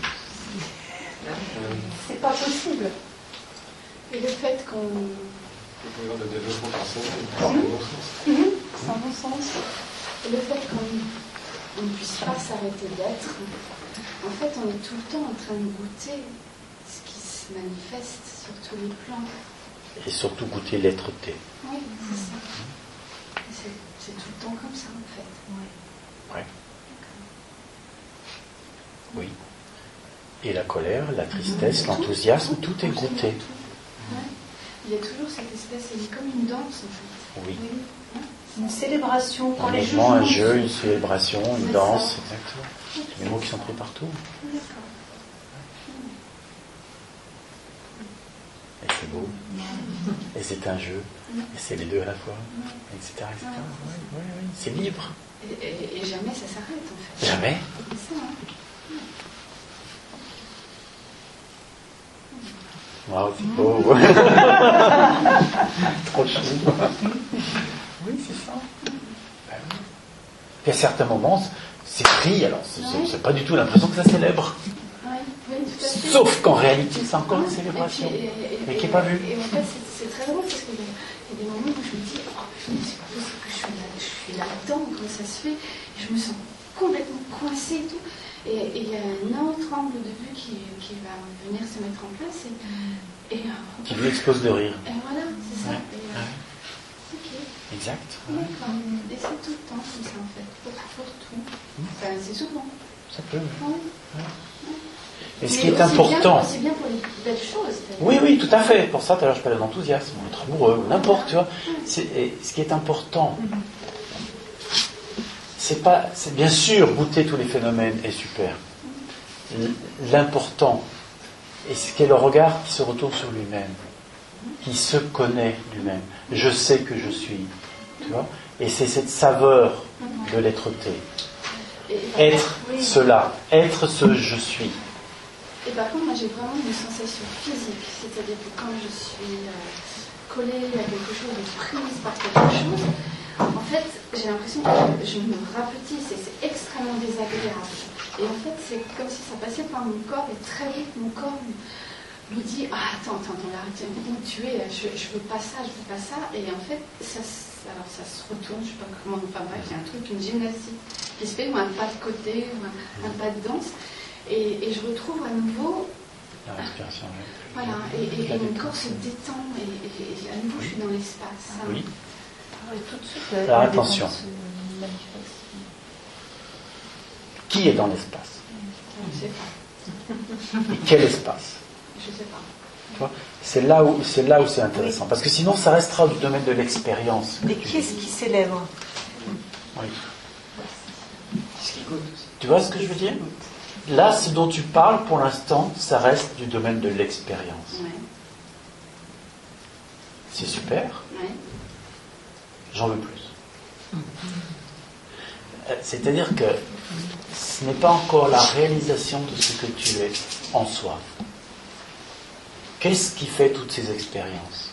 c'est pas possible. Et le fait qu'on... Le développement personnel, c'est un bon sens. C'est un bon sens. Et le fait qu'on ne puisse pas s'arrêter d'être, en fait, on est tout le temps en train de goûter ce qui se manifeste sur tous les plans. Et surtout goûter l'être-té. Oui, c'est ça. C'est tout le temps comme ça, en fait. Ouais. Oui. Et la colère, la tristesse, l'enthousiasme, tout est goûté. Ouais. Il y a toujours cette espèce, c'est comme une danse, en fait. Oui. Une célébration. Quand Un les mouvement, un jugements jeu, une célébration, une danse, exactement. C'est des mots qui sont pris partout. D'accord. Et c'est beau. Et c'est un jeu. Et c'est les deux à la fois. Etc. etc. Oui. C'est libre. Et jamais ça s'arrête, en fait. Jamais. C'est ça, hein. Waouh, c'est beau. Trop chou. Oui, c'est ça. Puis à certains moments, c'est pris, alors c'est pas du tout l'impression que ça célèbre. Oui, tout à fait. Sauf qu'en réalité, c'est encore une célébration. Mais qui n'est pas vue. Et en fait, c'est très drôle parce qu'il y a des moments où je me dis, c'est pas possible que je suis là-dedans, comment ça se fait. Et je me sens complètement coincée et tout. Et il y a un autre angle de vue qui va venir se mettre en place. Qui lui explose de rire. Et voilà, c'est ça. Ouais. Ok. Exact. D'accord. Et c'est tout le temps comme ça, en fait. Pour tout. Enfin, c'est souvent. Ça peut. Oui. Et ce qui est important. C'est bien pour les belles choses. Oui, tout à fait. Pour ça, tout à l'heure, je parlais d'enthousiasme, ou être amoureux, ou n'importe, tu vois. Et ce qui est important, c'est bien sûr, goûter tous les phénomènes est super. L'important, et ce qui est le regard qui se retourne sur lui-même, qui se connaît lui-même. Je sais que je suis, tu vois. Et c'est cette saveur de l'être-té. Être cela, être ce je suis. Et par contre, moi j'ai vraiment une sensation physique, c'est-à-dire que quand je suis collée à quelque chose, prise par quelque chose, en fait, j'ai l'impression que je me rapetisse et c'est extrêmement désagréable. Et en fait, c'est comme si ça passait par mon corps et très vite mon corps me dit attends, arrête, où tu es, je veux pas ça. Et en fait, ça se retourne, je sais pas comment, enfin bref, il y a un truc, une gymnastique qui se fait, ou un pas de côté, ou un pas de danse. Et je retrouve à nouveau. La respiration. Voilà, et mon corps se détend, et à nouveau je suis dans l'espace. Oui. Tout de suite, alors attention. Qui est dans l'espace? Je ne sais pas. Et quel espace? Je ne sais pas. Tu vois, c'est là où c'est intéressant. Parce que sinon, ça restera du domaine de l'expérience. Mais qu'est-ce qui célèbre? Oui. Tu vois ce que je veux dire? Là, ce dont tu parles, pour l'instant, ça reste du domaine de l'expérience. Ouais. C'est super. Ouais. J'en veux plus. C'est-à-dire que ce n'est pas encore la réalisation de ce que tu es en soi. Qu'est-ce qui fait toutes ces expériences?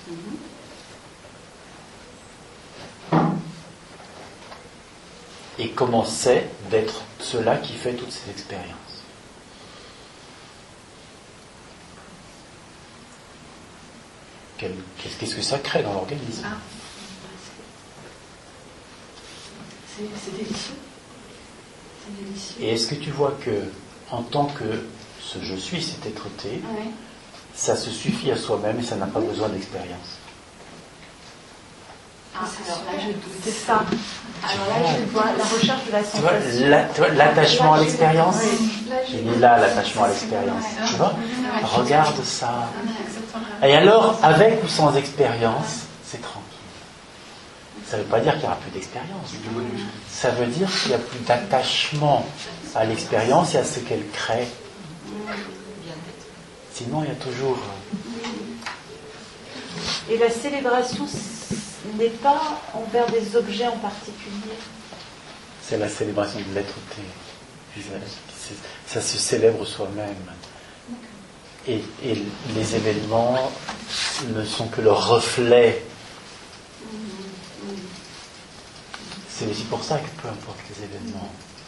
Et comment c'est d'être cela qui fait toutes ces expériences? Qu'est-ce que ça crée dans l'organisme? C'est délicieux. C'est délicieux. Et est-ce que tu vois que, en tant que ce je suis, cet être-té, Ouais. ça se suffit à soi-même et ça n'a pas besoin d'expérience? Alors là, je doute. C'est ça. Alors là, je vois la recherche de la Tu vois, sensation. l'attachement à l'expérience. Là, Il est là, l'attachement à l'expérience. Tu vois? Regarde ça. Et alors, avec ou sans expérience, c'est tranquille. Ça ne veut pas dire qu'il n'y aura plus d'expérience. Ça veut dire qu'il n'y a plus d'attachement à l'expérience et à ce qu'elle crée. Sinon, il y a toujours... Et la célébration n'est pas envers des objets en particulier. C'est la célébration de l'être-té. Ça se célèbre soi-même. Et les événements ne sont que le reflet. C'est aussi pour ça que peu importe les événements,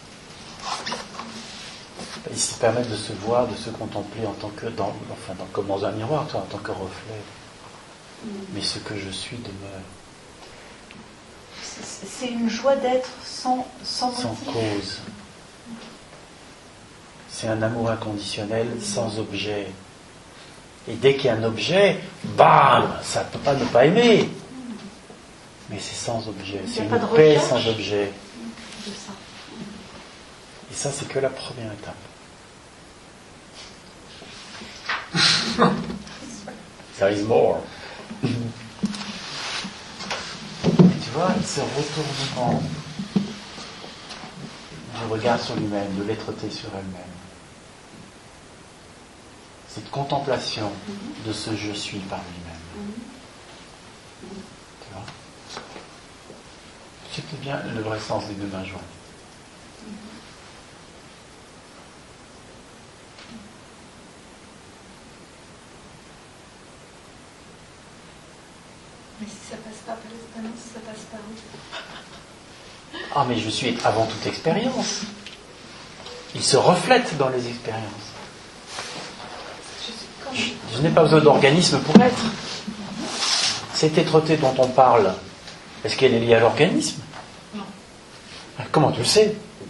ils se permettent de se voir, de se contempler en tant que comme dans un miroir, toi, en tant que reflet. Mais ce que je suis demeure. C'est une joie d'être sans motif. Cause. C'est un amour inconditionnel sans objet. Et dès qu'il y a un objet, bam, ça ne peut pas ne pas aimer. Mais c'est sans objet. C'est une paix sans objet. De ça. Et ça, c'est que la première étape. There is more. Et tu vois, ce retournement du regard sur lui-même, de l'être-té sur elle-même, cette contemplation de ce je suis par lui-même. Tu vois? C'était bien le vrai sens des deux mains jointes. Mais si ça passe pas par l'expérience, ça passe par où? Ah, mais je suis avant toute expérience. Il se reflète dans les expériences. Je n'ai pas besoin d'organisme pour être. Cette être-té dont on parle, est-ce qu'elle est liée à l'organisme? Non. Comment tu le sais?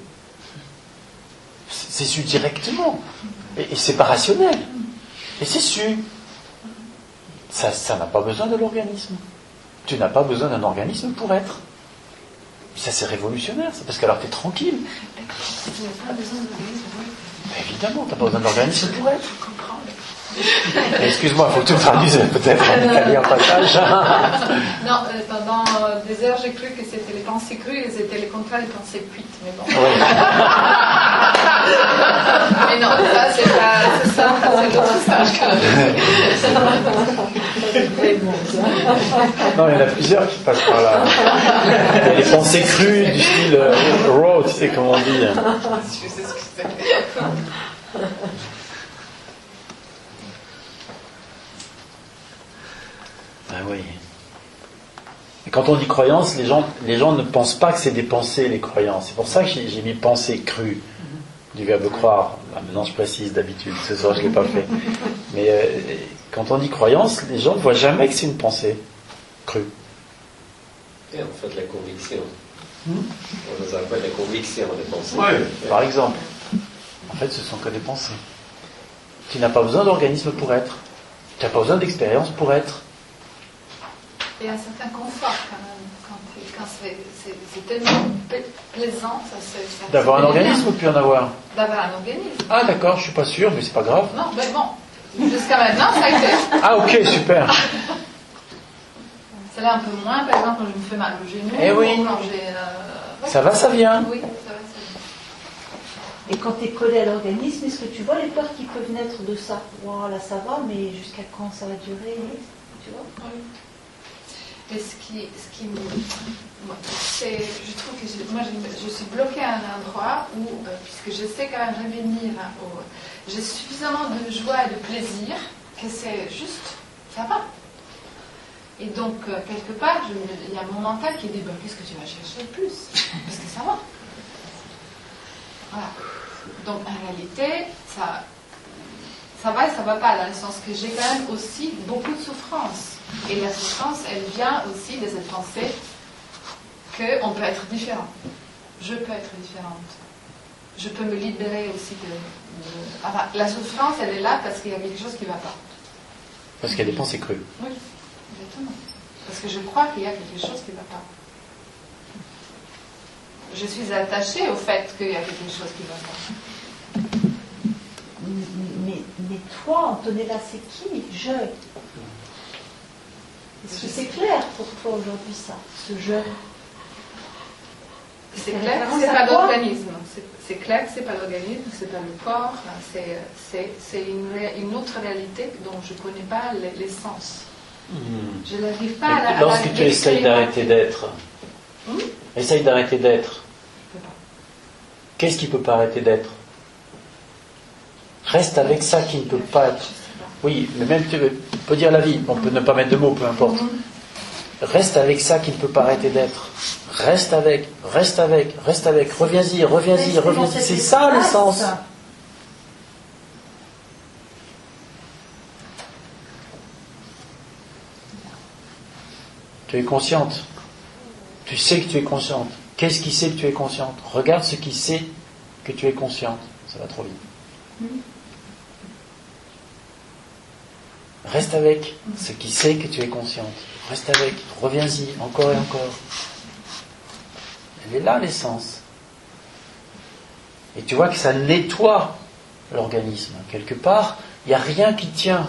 C'est su directement. Et c'est pas rationnel. Et c'est su. Ça n'a pas besoin de l'organisme. Tu n'as pas besoin d'un organisme pour être. Ça, c'est révolutionnaire, ça, parce qu'alors tu es tranquille. Évidemment, tu n'as pas besoin d'organisme pour être. Excuse-moi, il faut que tu me traduises peut-être en italien au passage. Non, pendant des heures, j'ai cru que c'était les pensées crues et c'était le contraire des pensées cuites. Mais bon. Oui. Mais non, ça, c'est ça, c'est l'autre stage quand même. Non, il y en a plusieurs qui passent par là. Il y a les pensées crues du style raw, tu sais comment on dit. Je sais ce que c'est. Ah oui. Et quand on dit croyance, les gens ne pensent pas que c'est des pensées, les croyances. C'est pour ça que j'ai mis pensée crue du verbe croire. Ah, maintenant je précise d'habitude, ce soir je ne l'ai pas fait. Mais quand on dit croyance, les gens ne voient jamais que c'est une pensée crue. Et en fait, la conviction. On nous appelle la conviction des pensées. Oui, par exemple. En fait, ce sont que des pensées. Tu n'as pas besoin d'organisme pour être. Tu n'as pas besoin d'expérience pour être. Il y a un certain confort quand même, quand c'est tellement plaisant. D'avoir un organisme ou de plus en avoir? D'avoir un organisme. Ah d'accord, je suis pas sûr, mais c'est pas grave. Non, mais bon, jusqu'à maintenant, ça a été. Ah ok, super. C'est là un peu moins, par exemple, quand je me fais mal au genou. Eh oui. Quand j'ai, Ça va, ça vient. Oui, ça va, ça vient. Et quand tu es collé à l'organisme, est-ce que tu vois les peurs qui peuvent naître de ça? Wow, là ça va, mais jusqu'à quand ça va durer? Tu vois? Oui. Et ce qui me... c'est, je trouve que je suis bloquée à un endroit où, puisque je sais quand même revenir j'ai suffisamment de joie et de plaisir que c'est juste, ça va. Et donc, quelque part, il y a mon mental qui dit, qu'est-ce que tu vas chercher de plus? Parce que ça va. Voilà. Donc, en réalité, ça va et ça va pas, dans le sens que j'ai quand même aussi beaucoup de souffrance. Et la souffrance, elle vient aussi de cette pensée qu'on peut être différent. Je peux être différente. Je peux me libérer aussi de... Enfin, la souffrance, elle est là parce qu'il y a quelque chose qui ne va pas. Parce qu'il y a des pensées crues. Oui, exactement. Parce que je crois qu'il y a quelque chose qui ne va pas. Je suis attachée au fait qu'il y a quelque chose qui ne va pas. Mais toi, Antonella, c'est qui? Je. Est-ce que c'est clair pour toi aujourd'hui, ça, ce je? C'est clair que ce n'est pas l'organisme. C'est clair que ce n'est pas l'organisme, ce n'est pas le corps. C'est une autre réalité dont je ne connais pas l'essence. Je n'arrive pas à la... Lorsque tu essayes d'arrêter d'être, essaye d'arrêter d'être. Qu'est-ce qui ne peut pas arrêter d'être? Reste avec ça qui ne peut pas être. Oui, mais même tu peux dire la vie, on peut ne pas mettre de mots, peu importe. Reste avec ça qui ne peut pas arrêter d'être. Reste avec, reste avec, reste avec. Reviens-y, reviens-y, reviens-y. C'est ça l'essence. Tu es consciente. Tu sais que tu es consciente. Qu'est-ce qui sait que tu es consciente? Regarde ce qui sait que tu es consciente. Ça va trop vite. Reste avec ce qui sait que tu es consciente. Reste avec. Reviens-y encore et encore. Elle est là l'essence. Et tu vois que ça nettoie l'organisme. Quelque part, il n'y a rien qui tient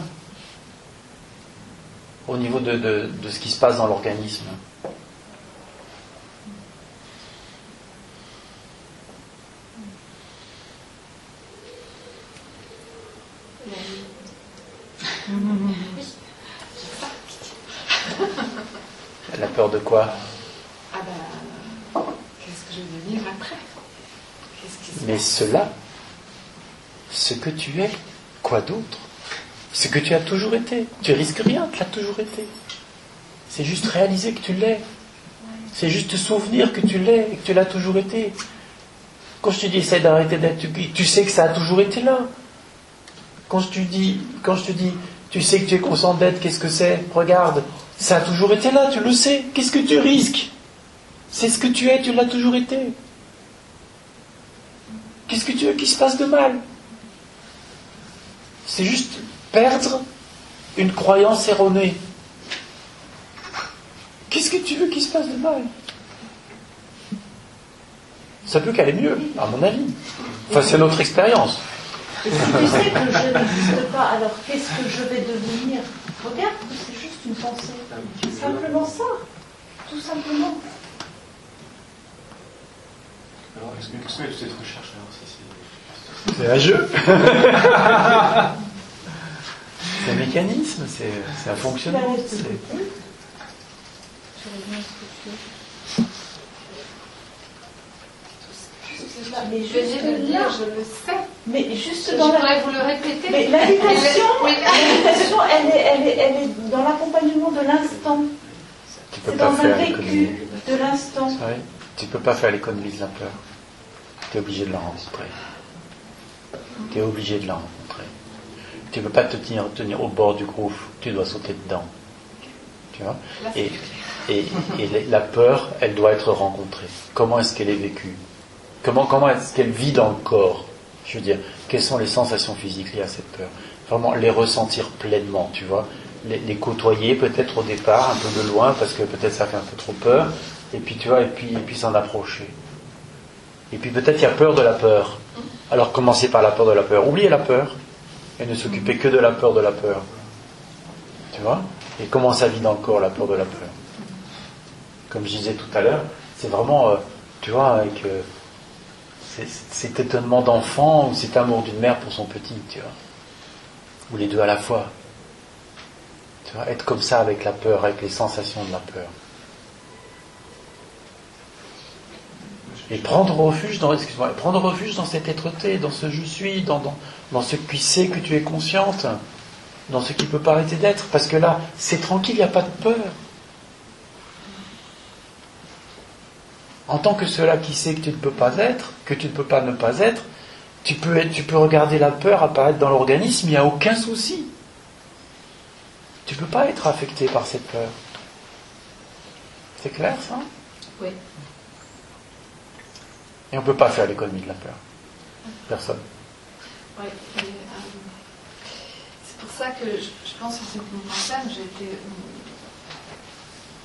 au niveau de ce qui se passe dans l'organisme. Elle a peur de quoi? Ah ben, qu'est-ce que je vais devenir après? Mais cela, ce que tu es, quoi d'autre? Ce que tu as toujours été. Tu risques rien, tu l'as toujours été. C'est juste réaliser que tu l'es. C'est juste te souvenir que tu l'es et que tu l'as toujours été. Quand je te dis essaie d'arrêter d'être, tu sais que ça a toujours été là. Quand je te dis, tu sais que tu es conscient d'être, qu'est-ce que c'est? Regarde, ça a toujours été là, tu le sais. Qu'est-ce que tu risques? C'est ce que tu es, tu l'as toujours été. Qu'est-ce que tu veux qu'il se passe de mal? C'est juste perdre une croyance erronée. Qu'est-ce que tu veux qu'il se passe de mal? Ça peut qu'aller mieux, à mon avis. Enfin, c'est notre expérience. Et si tu sais que je n'existe pas, alors qu'est-ce que je vais devenir? Regarde, c'est juste une pensée. Simplement ça. Tout simplement. Alors, explique-moi toute cette recherche. C'est un jeu. C'est un mécanisme, c'est un fonctionnement. Mais je vais le dire, je le sais. Mais juste je dans voudrais vous le répéter. Mais l'invitation, elle est dans l'accompagnement de l'instant. C'est dans un vécu de l'instant. Tu ne peux pas faire l'économie de la peur. Tu es obligé de la rencontrer. Tu es obligé de la rencontrer. Tu ne peux pas te tenir au bord du gouffre. Tu dois sauter dedans. Tu vois? Et la peur, elle doit être rencontrée. Comment est-ce qu'elle est vécue? Comment est-ce qu'elle vit dans le corps? Je veux dire, quelles sont les sensations physiques liées à cette peur? Vraiment les ressentir pleinement, tu vois. Les côtoyer peut-être au départ, un peu de loin, parce que peut-être ça fait un peu trop peur. Et puis tu vois, et puis s'en approcher. Et puis peut-être il y a peur de la peur. Alors commencez par la peur de la peur. Oubliez la peur. Et ne s'occupez que de la peur de la peur. Tu vois? Et comment ça vit dans le corps, la peur de la peur? Comme je disais tout à l'heure, c'est vraiment, tu vois, avec cet étonnement d'enfant ou cet amour d'une mère pour son petit, tu vois. Ou les deux à la fois. Tu vois, être comme ça avec la peur, avec les sensations de la peur. Et prendre refuge dans cette être-té, dans ce je suis, dans ce qui sait que tu es consciente, dans ce qui peut pas arrêter d'être, parce que là, c'est tranquille, il n'y a pas de peur. En tant que cela qui sait que tu ne peux pas être, que tu ne peux pas ne pas être, tu peux regarder la peur apparaître dans l'organisme, il n'y a aucun souci. Tu ne peux pas être affecté par cette peur. C'est clair ça? Oui. Et on ne peut pas faire l'économie de la peur. Personne. Oui. C'est pour ça que je pense que c'est mon problème. J'ai été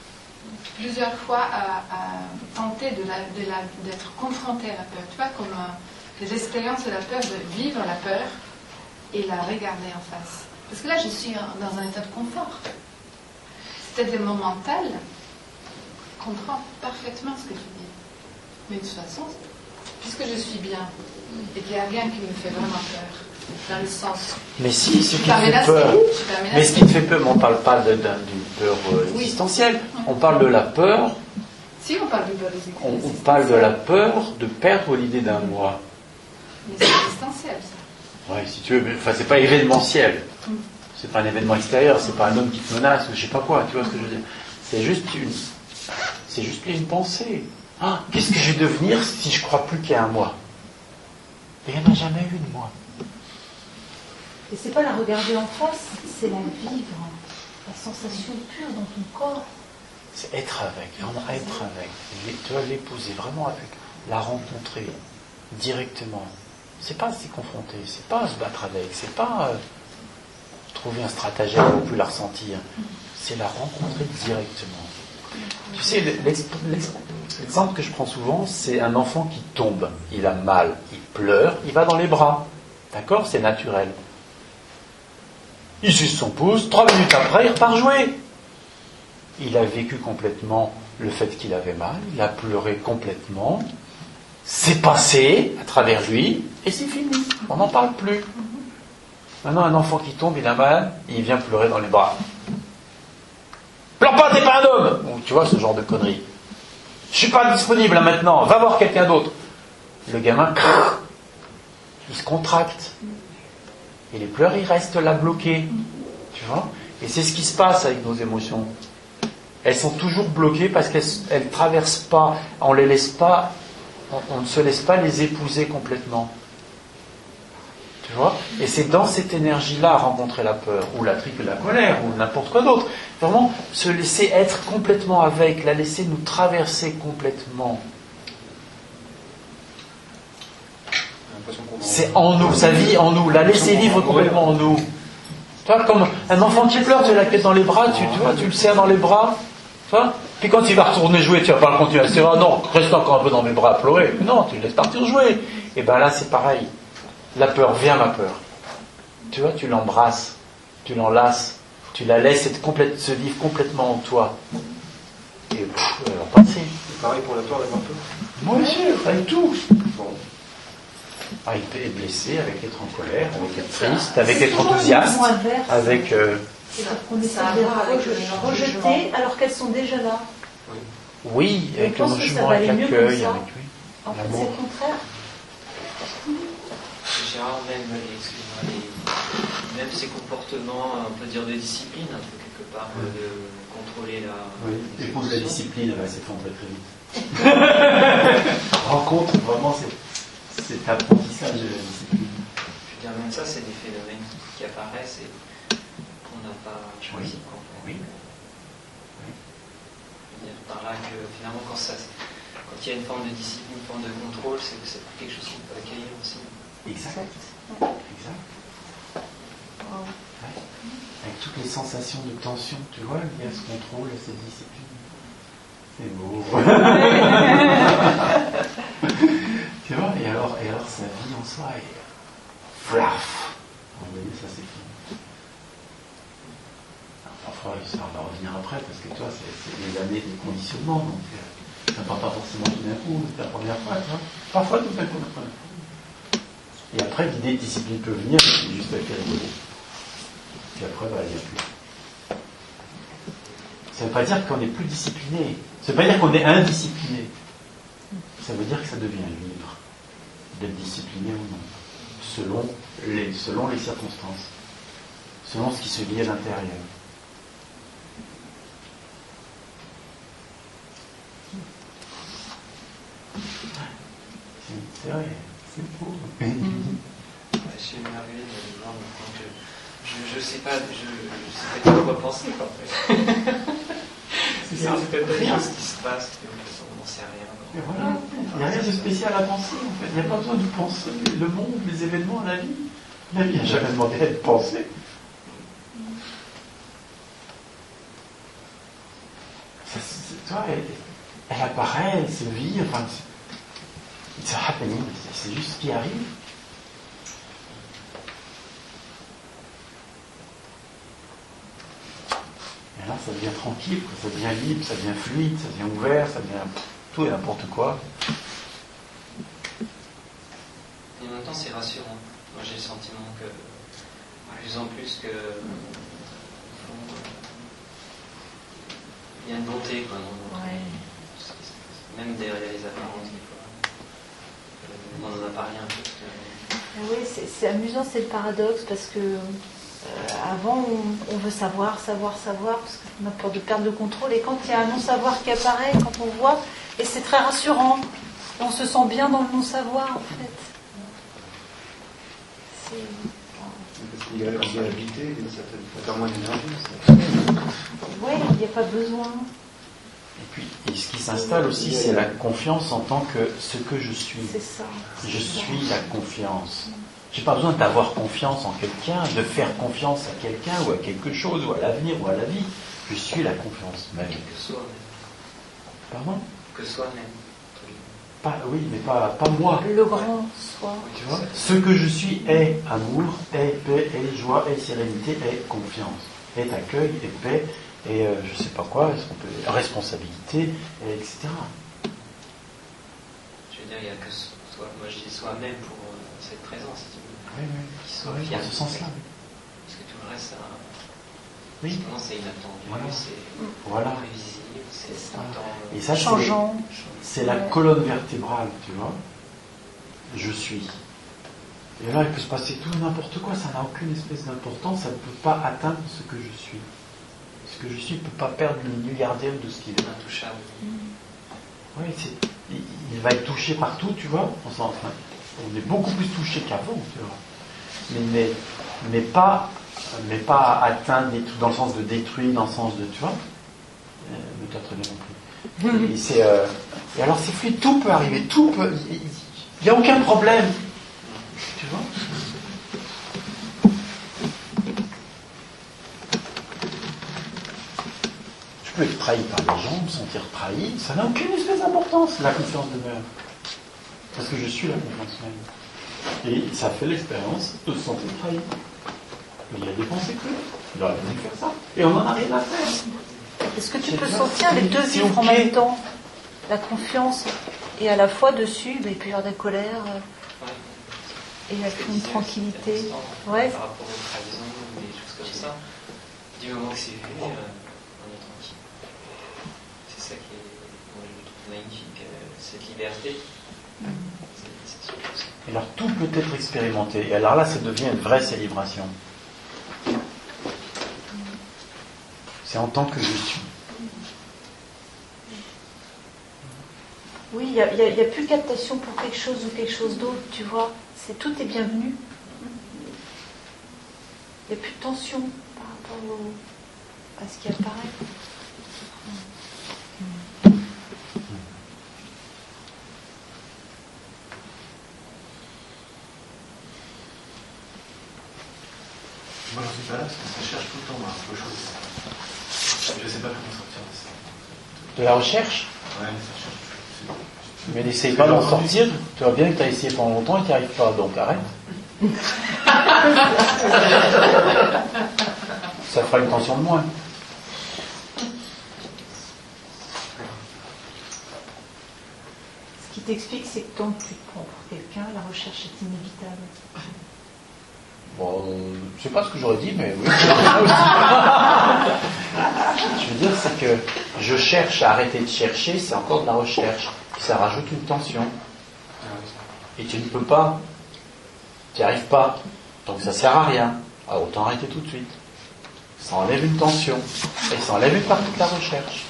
plusieurs fois tenté d'être confronté à la peur. Tu vois, comme les expériences de la peur, de vivre la peur et la regarder en face. Parce que là, je suis dans un état de confort. Cet élément mental comprend parfaitement ce que tu dis. Mais de toute façon, puisque je suis bien et qu'il n'y a rien qui me fait vraiment peur, dans le sens. Mais si, ce qui te fait peur. Mais ce qui te fait peur, mais on ne parle pas d'une peur existentielle. On parle de la peur. Si on parle de peur existentielle. On parle de la peur de perdre l'idée d'un moi. Mais c'est existentiel, ça. Oui, si tu veux. Enfin, c'est pas événementiel. C'est pas un événement extérieur. C'est pas un homme qui te menace ou je sais pas quoi. Tu vois ce que je veux dire? C'est juste une pensée. Ah, qu'est-ce que je vais devenir si je crois plus qu'il y a un moi? Mais il n'y en a jamais eu de moi. Et c'est pas la regarder en face, c'est la vivre, la sensation pure dans ton corps. C'est être avec, vraiment être avec. Tu vas l'épouser, vraiment avec, la rencontrer directement. C'est pas s'y confronter, c'est pas se battre avec, c'est pas trouver un stratagème pour plus la ressentir. C'est la rencontrer directement. Tu sais, l'exemple que je prends souvent, c'est un enfant qui tombe, il a mal, il pleure, il va dans les bras. D'accord? C'est naturel. Il suce son pouce, 3 minutes après, il repart jouer. Il a vécu complètement le fait qu'il avait mal, il a pleuré complètement, c'est passé à travers lui, et c'est fini. On n'en parle plus. Maintenant, un enfant qui tombe, il a mal, il vient pleurer dans les bras. Pleure pas, t'es pas un homme! Bon, tu vois, ce genre de conneries. Je suis pas disponible là maintenant, va voir quelqu'un d'autre. Le gamin, il se contracte. Et les pleurs, ils restent là bloqués. Tu vois? Et c'est ce qui se passe avec nos émotions. Elles sont toujours bloquées parce qu'elles ne traversent pas, on les laisse pas, on ne se laisse pas les épouser complètement. Tu vois? Et c'est dans cette énergie-là rencontrer la peur, ou la tripe et la colère, ou n'importe quoi d'autre. Vraiment, se laisser être complètement avec, la laisser nous traverser complètement. C'est en nous, sa vie en nous, la laisser vivre complètement en nous. Tu vois, comme un enfant qui pleure, tu as la tête dans les bras, tu vois, tu le serres dans les bras. Tu vois? Puis quand il va retourner jouer, tu vas pas le continuer à se dire, ah non, reste encore un peu dans mes bras à pleurer. Non, tu le laisses partir jouer. Et bien là, c'est pareil. La peur, viens ma peur. Tu vois, tu l'embrasses, tu l'enlaces, tu la laisses se vivre complètement en toi. Et elle va passer. C'est pareil pour la peur d'avoir peur. Moi aussi, avec tout. Bon. Avec être blessé, avec être en colère, avec être triste, avec être enthousiaste, avec... On essaie de rejeter alors qu'elles sont déjà là. Oui, avec le jugement, avec l'accueil, avec oui. En fait, c'est le contraire. Gérard, même ces comportements, on peut dire de discipline, un peu quelque part, de contrôler la... Oui, épouse la discipline, elle va s'effondrer très vite. Rencontre, vraiment, c'est apprentissage de la discipline. Je veux dire, même ça, c'est des phénomènes qui apparaissent et qu'on n'a pas choisi. Oui. Je veux dire par là que finalement, quand il y a une forme de discipline, une forme de contrôle, c'est quelque chose qu'on peut accueillir aussi. Exact. Exact. Wow. Ouais. Avec toutes les sensations de tension, tu vois, il y a ce contrôle, cette discipline. C'est beau. Tu vois, et alors sa vie en soi est flaf. Vous voyez, ça c'est fini. Parfois, ça va revenir après, parce que toi, c'est des années de conditionnement, donc ça ne part pas forcément tout d'un coup, la première fois, tu vois. Parfois, tout d'un coup, la première fois. Et après, l'idée de discipline peut venir, c'est juste avec les rigoler. Puis après, il n'y a plus. Ça ne veut pas dire qu'on n'est plus discipliné. Ça ne veut pas dire qu'on est indiscipliné. Ça veut dire que ça devient libre d'être discipliné ou non, selon les circonstances, selon ce qui se vit à l'intérieur. C'est vrai. C'est beau. Je suis émerveillé de voir, je sais pas quoi penser, en fait. C'est rien ce qui se passe, on n'en sait rien. Voilà. Il n'y a rien de spécial à penser, en fait. Il n'y a pas besoin de penser le monde, les événements, la vie. La vie n'a jamais demandé à être pensée. tu vois, elle apparaît, elle se vit, enfin, it's happening, c'est juste ce qui arrive. Et là, ça devient tranquille, ça devient libre, ça devient fluide, ça devient ouvert, ça devient tout et n'importe quoi. Et en même temps, c'est rassurant. Moi, j'ai le sentiment que, plus en plus, que il y a une bonté, quoi. Même derrière les apparences, des fois. On n'en a pas rien. Oui, c'est amusant, c'est le paradoxe, parce que avant, on veut savoir, parce qu'on a peur de perdre le contrôle, et quand il y a un non-savoir qui apparaît, quand on voit, et c'est très rassurant, on se sent bien dans le non-savoir, en fait. Parce qu'il y a habité d'une certaine façon. moins d'énergie. Oui, il n'y a pas besoin. Et puis, ce qui s'installe aussi, c'est la confiance en tant que ce que je suis. C'est ça. Je suis la confiance. J'ai pas besoin d'avoir confiance en quelqu'un, de faire confiance à quelqu'un ou à quelque chose, ou à l'avenir, ou à la vie. Je suis la confiance même. Que soi-même. Pardon ? Que soi-même. Oui, mais pas moi. Le grand soi. Tu vois ? Ce que je suis est amour, est paix, est joie, est sérénité, est confiance, est accueil, est paix, et je sais pas quoi, est-ce qu'on peut, responsabilité, etc. Je veux dire, il n'y a que soi. Moi, je dis soi-même pour cette présence, si tu veux. Oui, Qui soit oui, fiable. dans ce sens-là. Parce que tout le reste, ça, Oui. justement, c'est inattendu, Voilà. c'est imprévisible, c'est tout le temps, Et ça, Changeant. c'est la colonne vertébrale, tu vois. Je suis. Et là, il peut se passer tout et n'importe quoi, ça n'a aucune espèce d'importance, ça ne peut pas atteindre ce que je suis. Ce que je suis ne peut pas perdre une milliardaire de ce qu'il est. intouchable. Oui, il va être touché partout, tu vois. On est beaucoup plus touché qu'avant, tu vois. Mais pas atteint dans le sens de détruire, dans le sens de, tu vois. Mais tu as très bien compris. Et alors c'est fluide, tout peut arriver, il n'y a aucun problème. Tu vois. Je peux être trahi par les gens, me sentir trahi, ça n'a aucune espèce d'importance, la confiance demeure. Parce que je suis la confiance même. Et ça fait l'expérience de se sentir trahi. Mais il y a des conséquences. Il aurait pu faire ça. Et on n'en a rien à faire. Est-ce que tu peux sentir les deux vivre en même temps ? La confiance et à la fois dessus, il peut y avoir de la colère et une tranquillité. Ouais. Par rapport aux trahisons, des choses comme ça, du moment que c'est vu, on est tranquille. C'est ça qui est, moi, je trouve magnifique, cette liberté. C'est sûr que ça. Et alors tout peut être expérimenté. Et alors là, ça devient une vraie célébration. C'est en tant que je suis. Oui, il n'y a plus captation pour quelque chose ou quelque chose d'autre, tu vois. Tout est bienvenu. Il n'y a plus de tension par rapport à ce qui apparaît. Moi, j'en suis pas là parce que ça cherche tout le temps un peu chose. Je sais pas comment sortir de ça. De la recherche ? Ouais, ça cherche. Mais n'essaye pas d'en sortir. Tu vois bien que tu as essayé pendant longtemps et tu n'y arrives pas, donc arrête. Ça fera une tension de moins. Ce qui t'explique, c'est que tant que tu te prends pour quelqu'un, la recherche est inévitable. Bon, je sais pas ce que j'aurais dit, mais oui. Je veux dire, c'est que je cherche à arrêter de chercher, c'est encore de la recherche. Ça rajoute une tension. Et tu ne peux pas. Tu n'y arrives pas. Donc ça sert à rien. Alors autant arrêter tout de suite. Ça enlève une tension. Et ça enlève une partie de la recherche.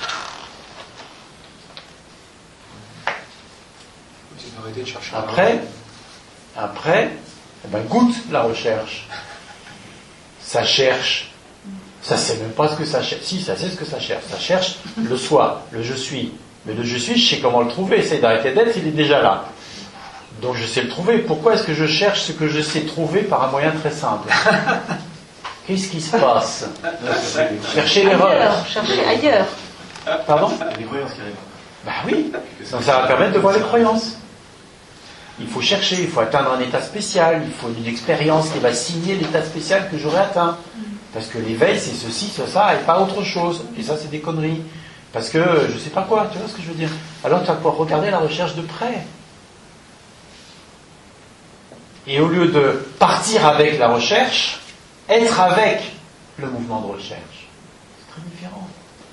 Tu peux arrêter de chercher. Après, eh ben, goûte la recherche. Ça cherche. Ça sait même pas ce que ça cherche. Si, ça sait ce que ça cherche. Ça cherche le soi, le je suis. Mais le je suis, je sais comment le trouver. Essaye d'arrêter d'être, il est déjà là. Donc je sais le trouver. Pourquoi est-ce que je cherche ce que je sais trouver par un moyen très simple ? Qu'est-ce qui se passe ? Chercher l'erreur. Chercher ailleurs. Pardon? Les croyances qui arrivent. Bah oui. Donc ça va permettre de voir les croyances. Il faut chercher, il faut atteindre un état spécial, il faut une expérience qui va signer l'état spécial que j'aurai atteint. Parce que l'éveil, c'est ceci, c'est ça, et pas autre chose. Et ça, c'est des conneries. Parce que, je sais pas quoi, tu vois ce que je veux dire? Alors tu vas pouvoir regarder la recherche de près. Et au lieu de partir avec la recherche, être avec le mouvement de recherche. C'est très différent.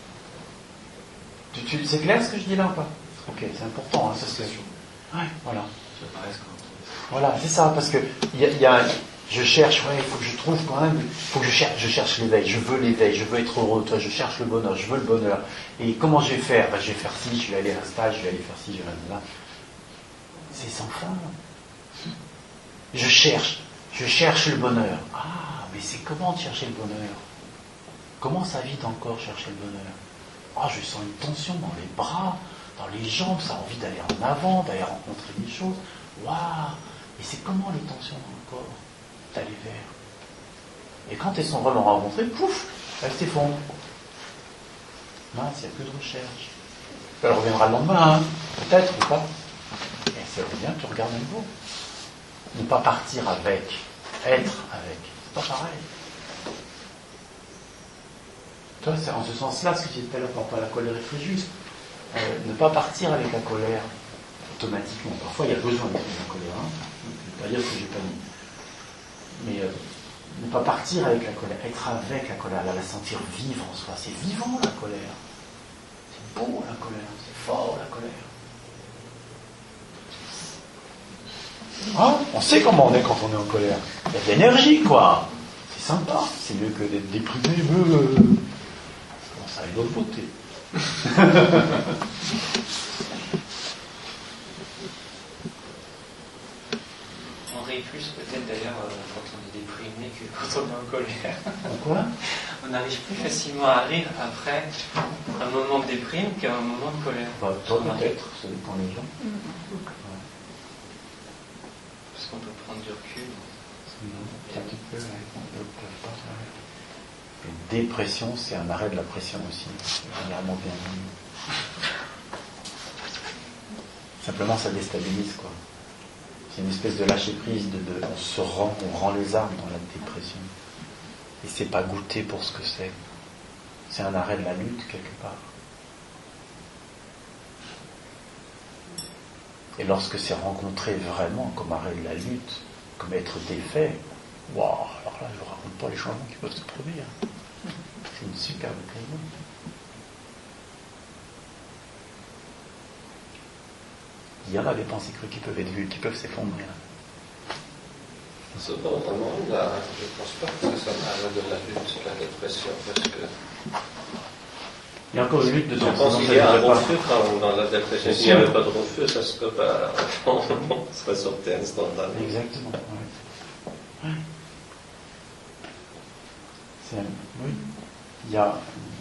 C'est clair ce que je dis là ou pas? Ok, c'est important, hein, ça c'est sûr. Ouais, voilà. Voilà, c'est ça, parce que je cherche, ouais, il faut que je trouve quand même, il faut que je cherche l'éveil, je veux être heureux, toi, je cherche le bonheur, je veux le bonheur. Et comment je vais faire? Je vais faire ci, je vais aller à un stage, je vais aller faire ci, je vais aller là. C'est sans fin. Je cherche le bonheur. Ah, mais c'est comment de chercher le bonheur? Comment ça vit encore chercher le bonheur? Ah, je sens une tension dans les bras, dans les jambes, ça a envie d'aller en avant, d'aller rencontrer des choses. Waouh! Et c'est comment les tensions dans le corps? D'aller vers. Et quand elles sont vraiment rencontrées, pouf, elles s'effondrent. Mince, il n'y a plus de recherche. Elle reviendra le lendemain, hein, peut-être ou pas. Et si elle revient, tu regardes à nouveau. Ne pas partir avec, être avec. C'est pas pareil. Toi, c'est en ce sens-là, ce que j'ai dit tout à l'heure par rapport à la colère est très juste. Ne pas partir avec la colère automatiquement. Parfois, il y a besoin de la colère. Hein. Je ne vais pas dire ce que j'ai pas dit. Mais ne pas partir avec la colère, être avec la colère, la sentir vivre en soi. C'est vivant la colère. C'est beau la colère, c'est fort la colère. Hein? On sait comment on est quand on est en colère. Il y a de l'énergie, quoi. C'est sympa. C'est mieux que d'être déprimé. Bon, ça a une autre beauté. On rit plus peut-être d'ailleurs quand on est déprimé que quand on est en colère. Pourquoi? On arrive plus facilement à rire après un moment de déprime qu'à un moment de colère. Bah, toi peut-être, ça dépend des gens. Parce qu'on peut prendre du recul. Une dépression, c'est un arrêt de la pression aussi. C'est généralement bien vu. Simplement, ça déstabilise, quoi. C'est une espèce de lâcher prise, on rend les armes dans la dépression. Et c'est pas goûter pour ce que c'est. C'est un arrêt de la lutte, quelque part. Et lorsque c'est rencontré vraiment comme arrêt de la lutte, comme être défait, waouh, alors là, je ne raconte pas les changements qui peuvent se produire. C'est une superbe occasion. Il y en a des pensées crues qui peuvent être vues, qui peuvent s'effondrer. Cependant, je ne pense pas que ça m'arrête de la lutte, la dépression, parce que il y a encore une lutte dedans. je pense qu'il y a un refus dans la dépression. S'il n'y avait pas de refus, ça serait pas. Ça sortait instantanément. Exactement. Ouais. Oui. Il y a.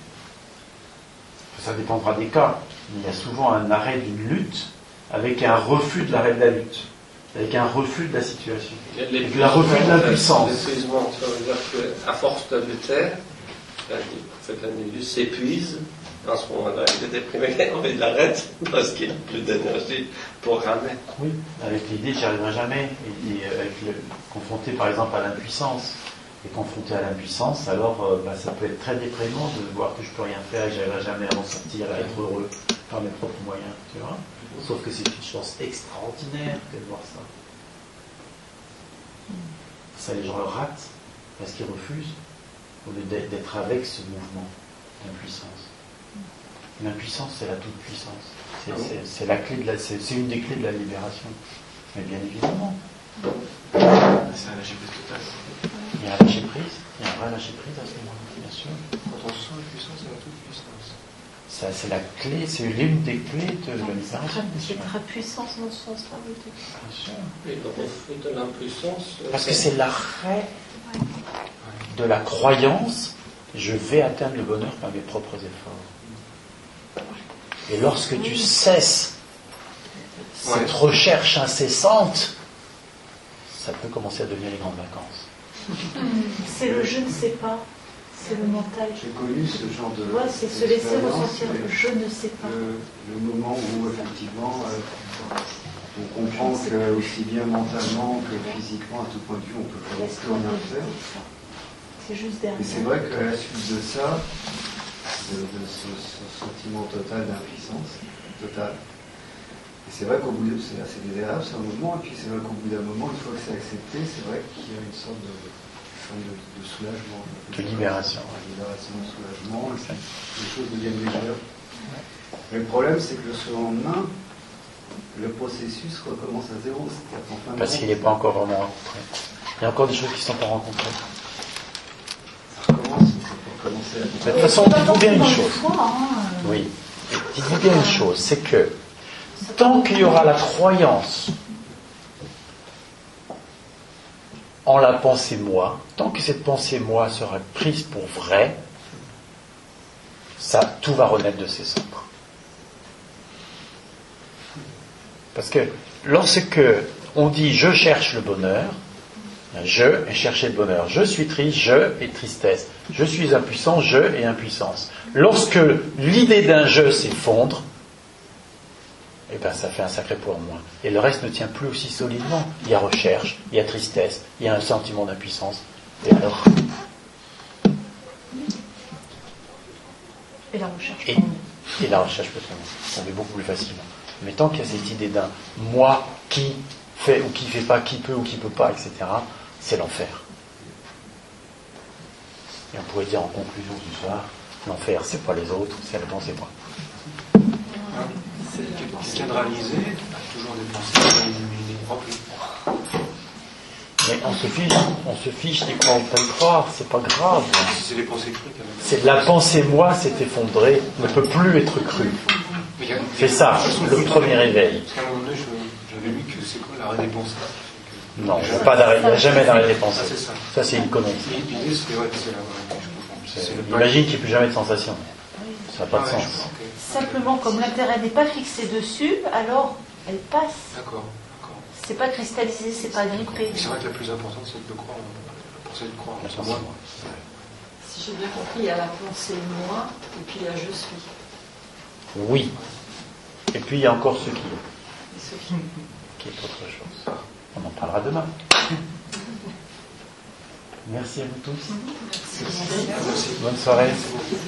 Ça dépendra des cas. Mais il y a souvent un arrêt d'une lutte avec un refus de l'arrêt de la lutte. Avec un refus de la situation. Avec un refus de l'impuissance. L'épuisement, ça veut dire qu'à force de lutter, l'individu s'épuise. En ce moment-là, il est déprimé, il a envie de l'arrêter parce qu'il n'a plus d'énergie pour ramer. Oui, avec l'idée j'y arriverai jamais. Et avec confronté par exemple à l'impuissance. Et confronté à l'impuissance, alors ça peut être très déprimant de voir que je ne peux rien faire et que je n'arriverai jamais à m'en sortir, à être heureux par mes propres moyens. Tu vois? Sauf que c'est une chance extraordinaire que de voir ça. Ça, les gens le ratent parce qu'ils refusent au lieu d'être avec ce mouvement d'impuissance. L'impuissance, c'est la toute-puissance. C'est la clé c'est une des clés de la libération. Mais bien évidemment. C'est un lâcher prise total. Il y a un lâcher prise. Il y a un vrai lâcher prise à ce moment-là, bien sûr. Quand on sent la puissance, c'est la toute-puissance. Ça, c'est la clé, c'est l'une des clés de la libération. C'est très puissant dans ce sens-là, oui. Bien sûr. Et le refus de l'impuissance. Parce que c'est l'arrêt de la croyance, je vais atteindre le bonheur par mes propres efforts. Et lorsque tu cesses cette recherche incessante, ça peut commencer à devenir les grandes vacances. C'est le je ne sais pas. C'est le mental. J'ai connu ce genre de. Ouais, c'est se laisser d'expérience, ressentir que je ne sais pas. Le moment où, effectivement, on comprend que, aussi bien mentalement que physiquement, à tout point de vue, on peut plus rien faire. C'est juste derrière. Et c'est vrai qu'à la suite de ça, de ce sentiment total d'impuissance, total. Et c'est vrai qu'au bout de c'est assez désagréable, c'est un moment, et puis c'est vrai qu'au bout d'un moment, une fois que c'est accepté, c'est vrai qu'il y a une sorte de soulagement. De libération. De libération, de soulagement, et les choses deviennent légères. Mais le problème, c'est que le lendemain, le processus recommence à zéro. Parce qu'il n'est pas encore vraiment rencontré. Il y a encore des choses qui ne sont pas rencontrées. Ça recommence, pour commencer à... De toute façon, dites-vous bien une chose. Oui. Dites-vous bien une chose, c'est que tant qu'il y aura la croyance en la pensée moi, tant que cette pensée moi sera prise pour vraie, ça, tout va renaître de ses cendres. Parce que lorsque on dit je cherche le bonheur, je et chercher le bonheur, je suis triste, je et tristesse, je suis impuissant, je et impuissance. Lorsque l'idée d'un je s'effondre, eh ben ça fait un sacré poids en moins. Et le reste ne tient plus aussi solidement. Il y a recherche, il y a tristesse, il y a un sentiment d'impuissance. Et alors Et la recherche. Et la recherche peut tomber. Ça va beaucoup plus facilement. Mais tant qu'il y a cette idée d'un moi qui fait ou qui fait pas, qui peut ou qui peut pas, etc., c'est l'enfer. Et on pourrait dire en conclusion ce soir, l'enfer, c'est pas les autres, c'est la pensée moi. Quelqu'un de réalisé a toujours des pensées remplies. Mais on se fiche d'y croire ou pas y croire, c'est pas grave. C'est les pensées crues. C'est la pensée moi s'est effondrée, ne peut plus être crue. C'est ça, le premier réveil. Parce qu'à un moment donné, j'avais lu que c'est quoi l'arrêt des pensées. Non, il n'y a jamais d'arrêt des pensées. C'est ça. Ça, c'est une connerie. L'idée, c'est Imagine qu'il n'y ait plus jamais de sensation. Ça n'a pas de sens. Simplement, comme l'intérêt n'est pas fixé dessus, alors elle passe. D'accord. C'est pas cristallisé, c'est pas grippé. C'est vrai que la plus importante, c'est de croire. Pour ça, de croire en moi. Si j'ai bien compris, il y a la pensée moi, et puis il y a je suis. Oui. Et puis il y a encore ce qui est. Et ce qui est autre chose. On en parlera demain. Merci à vous tous. Merci. Bonne soirée.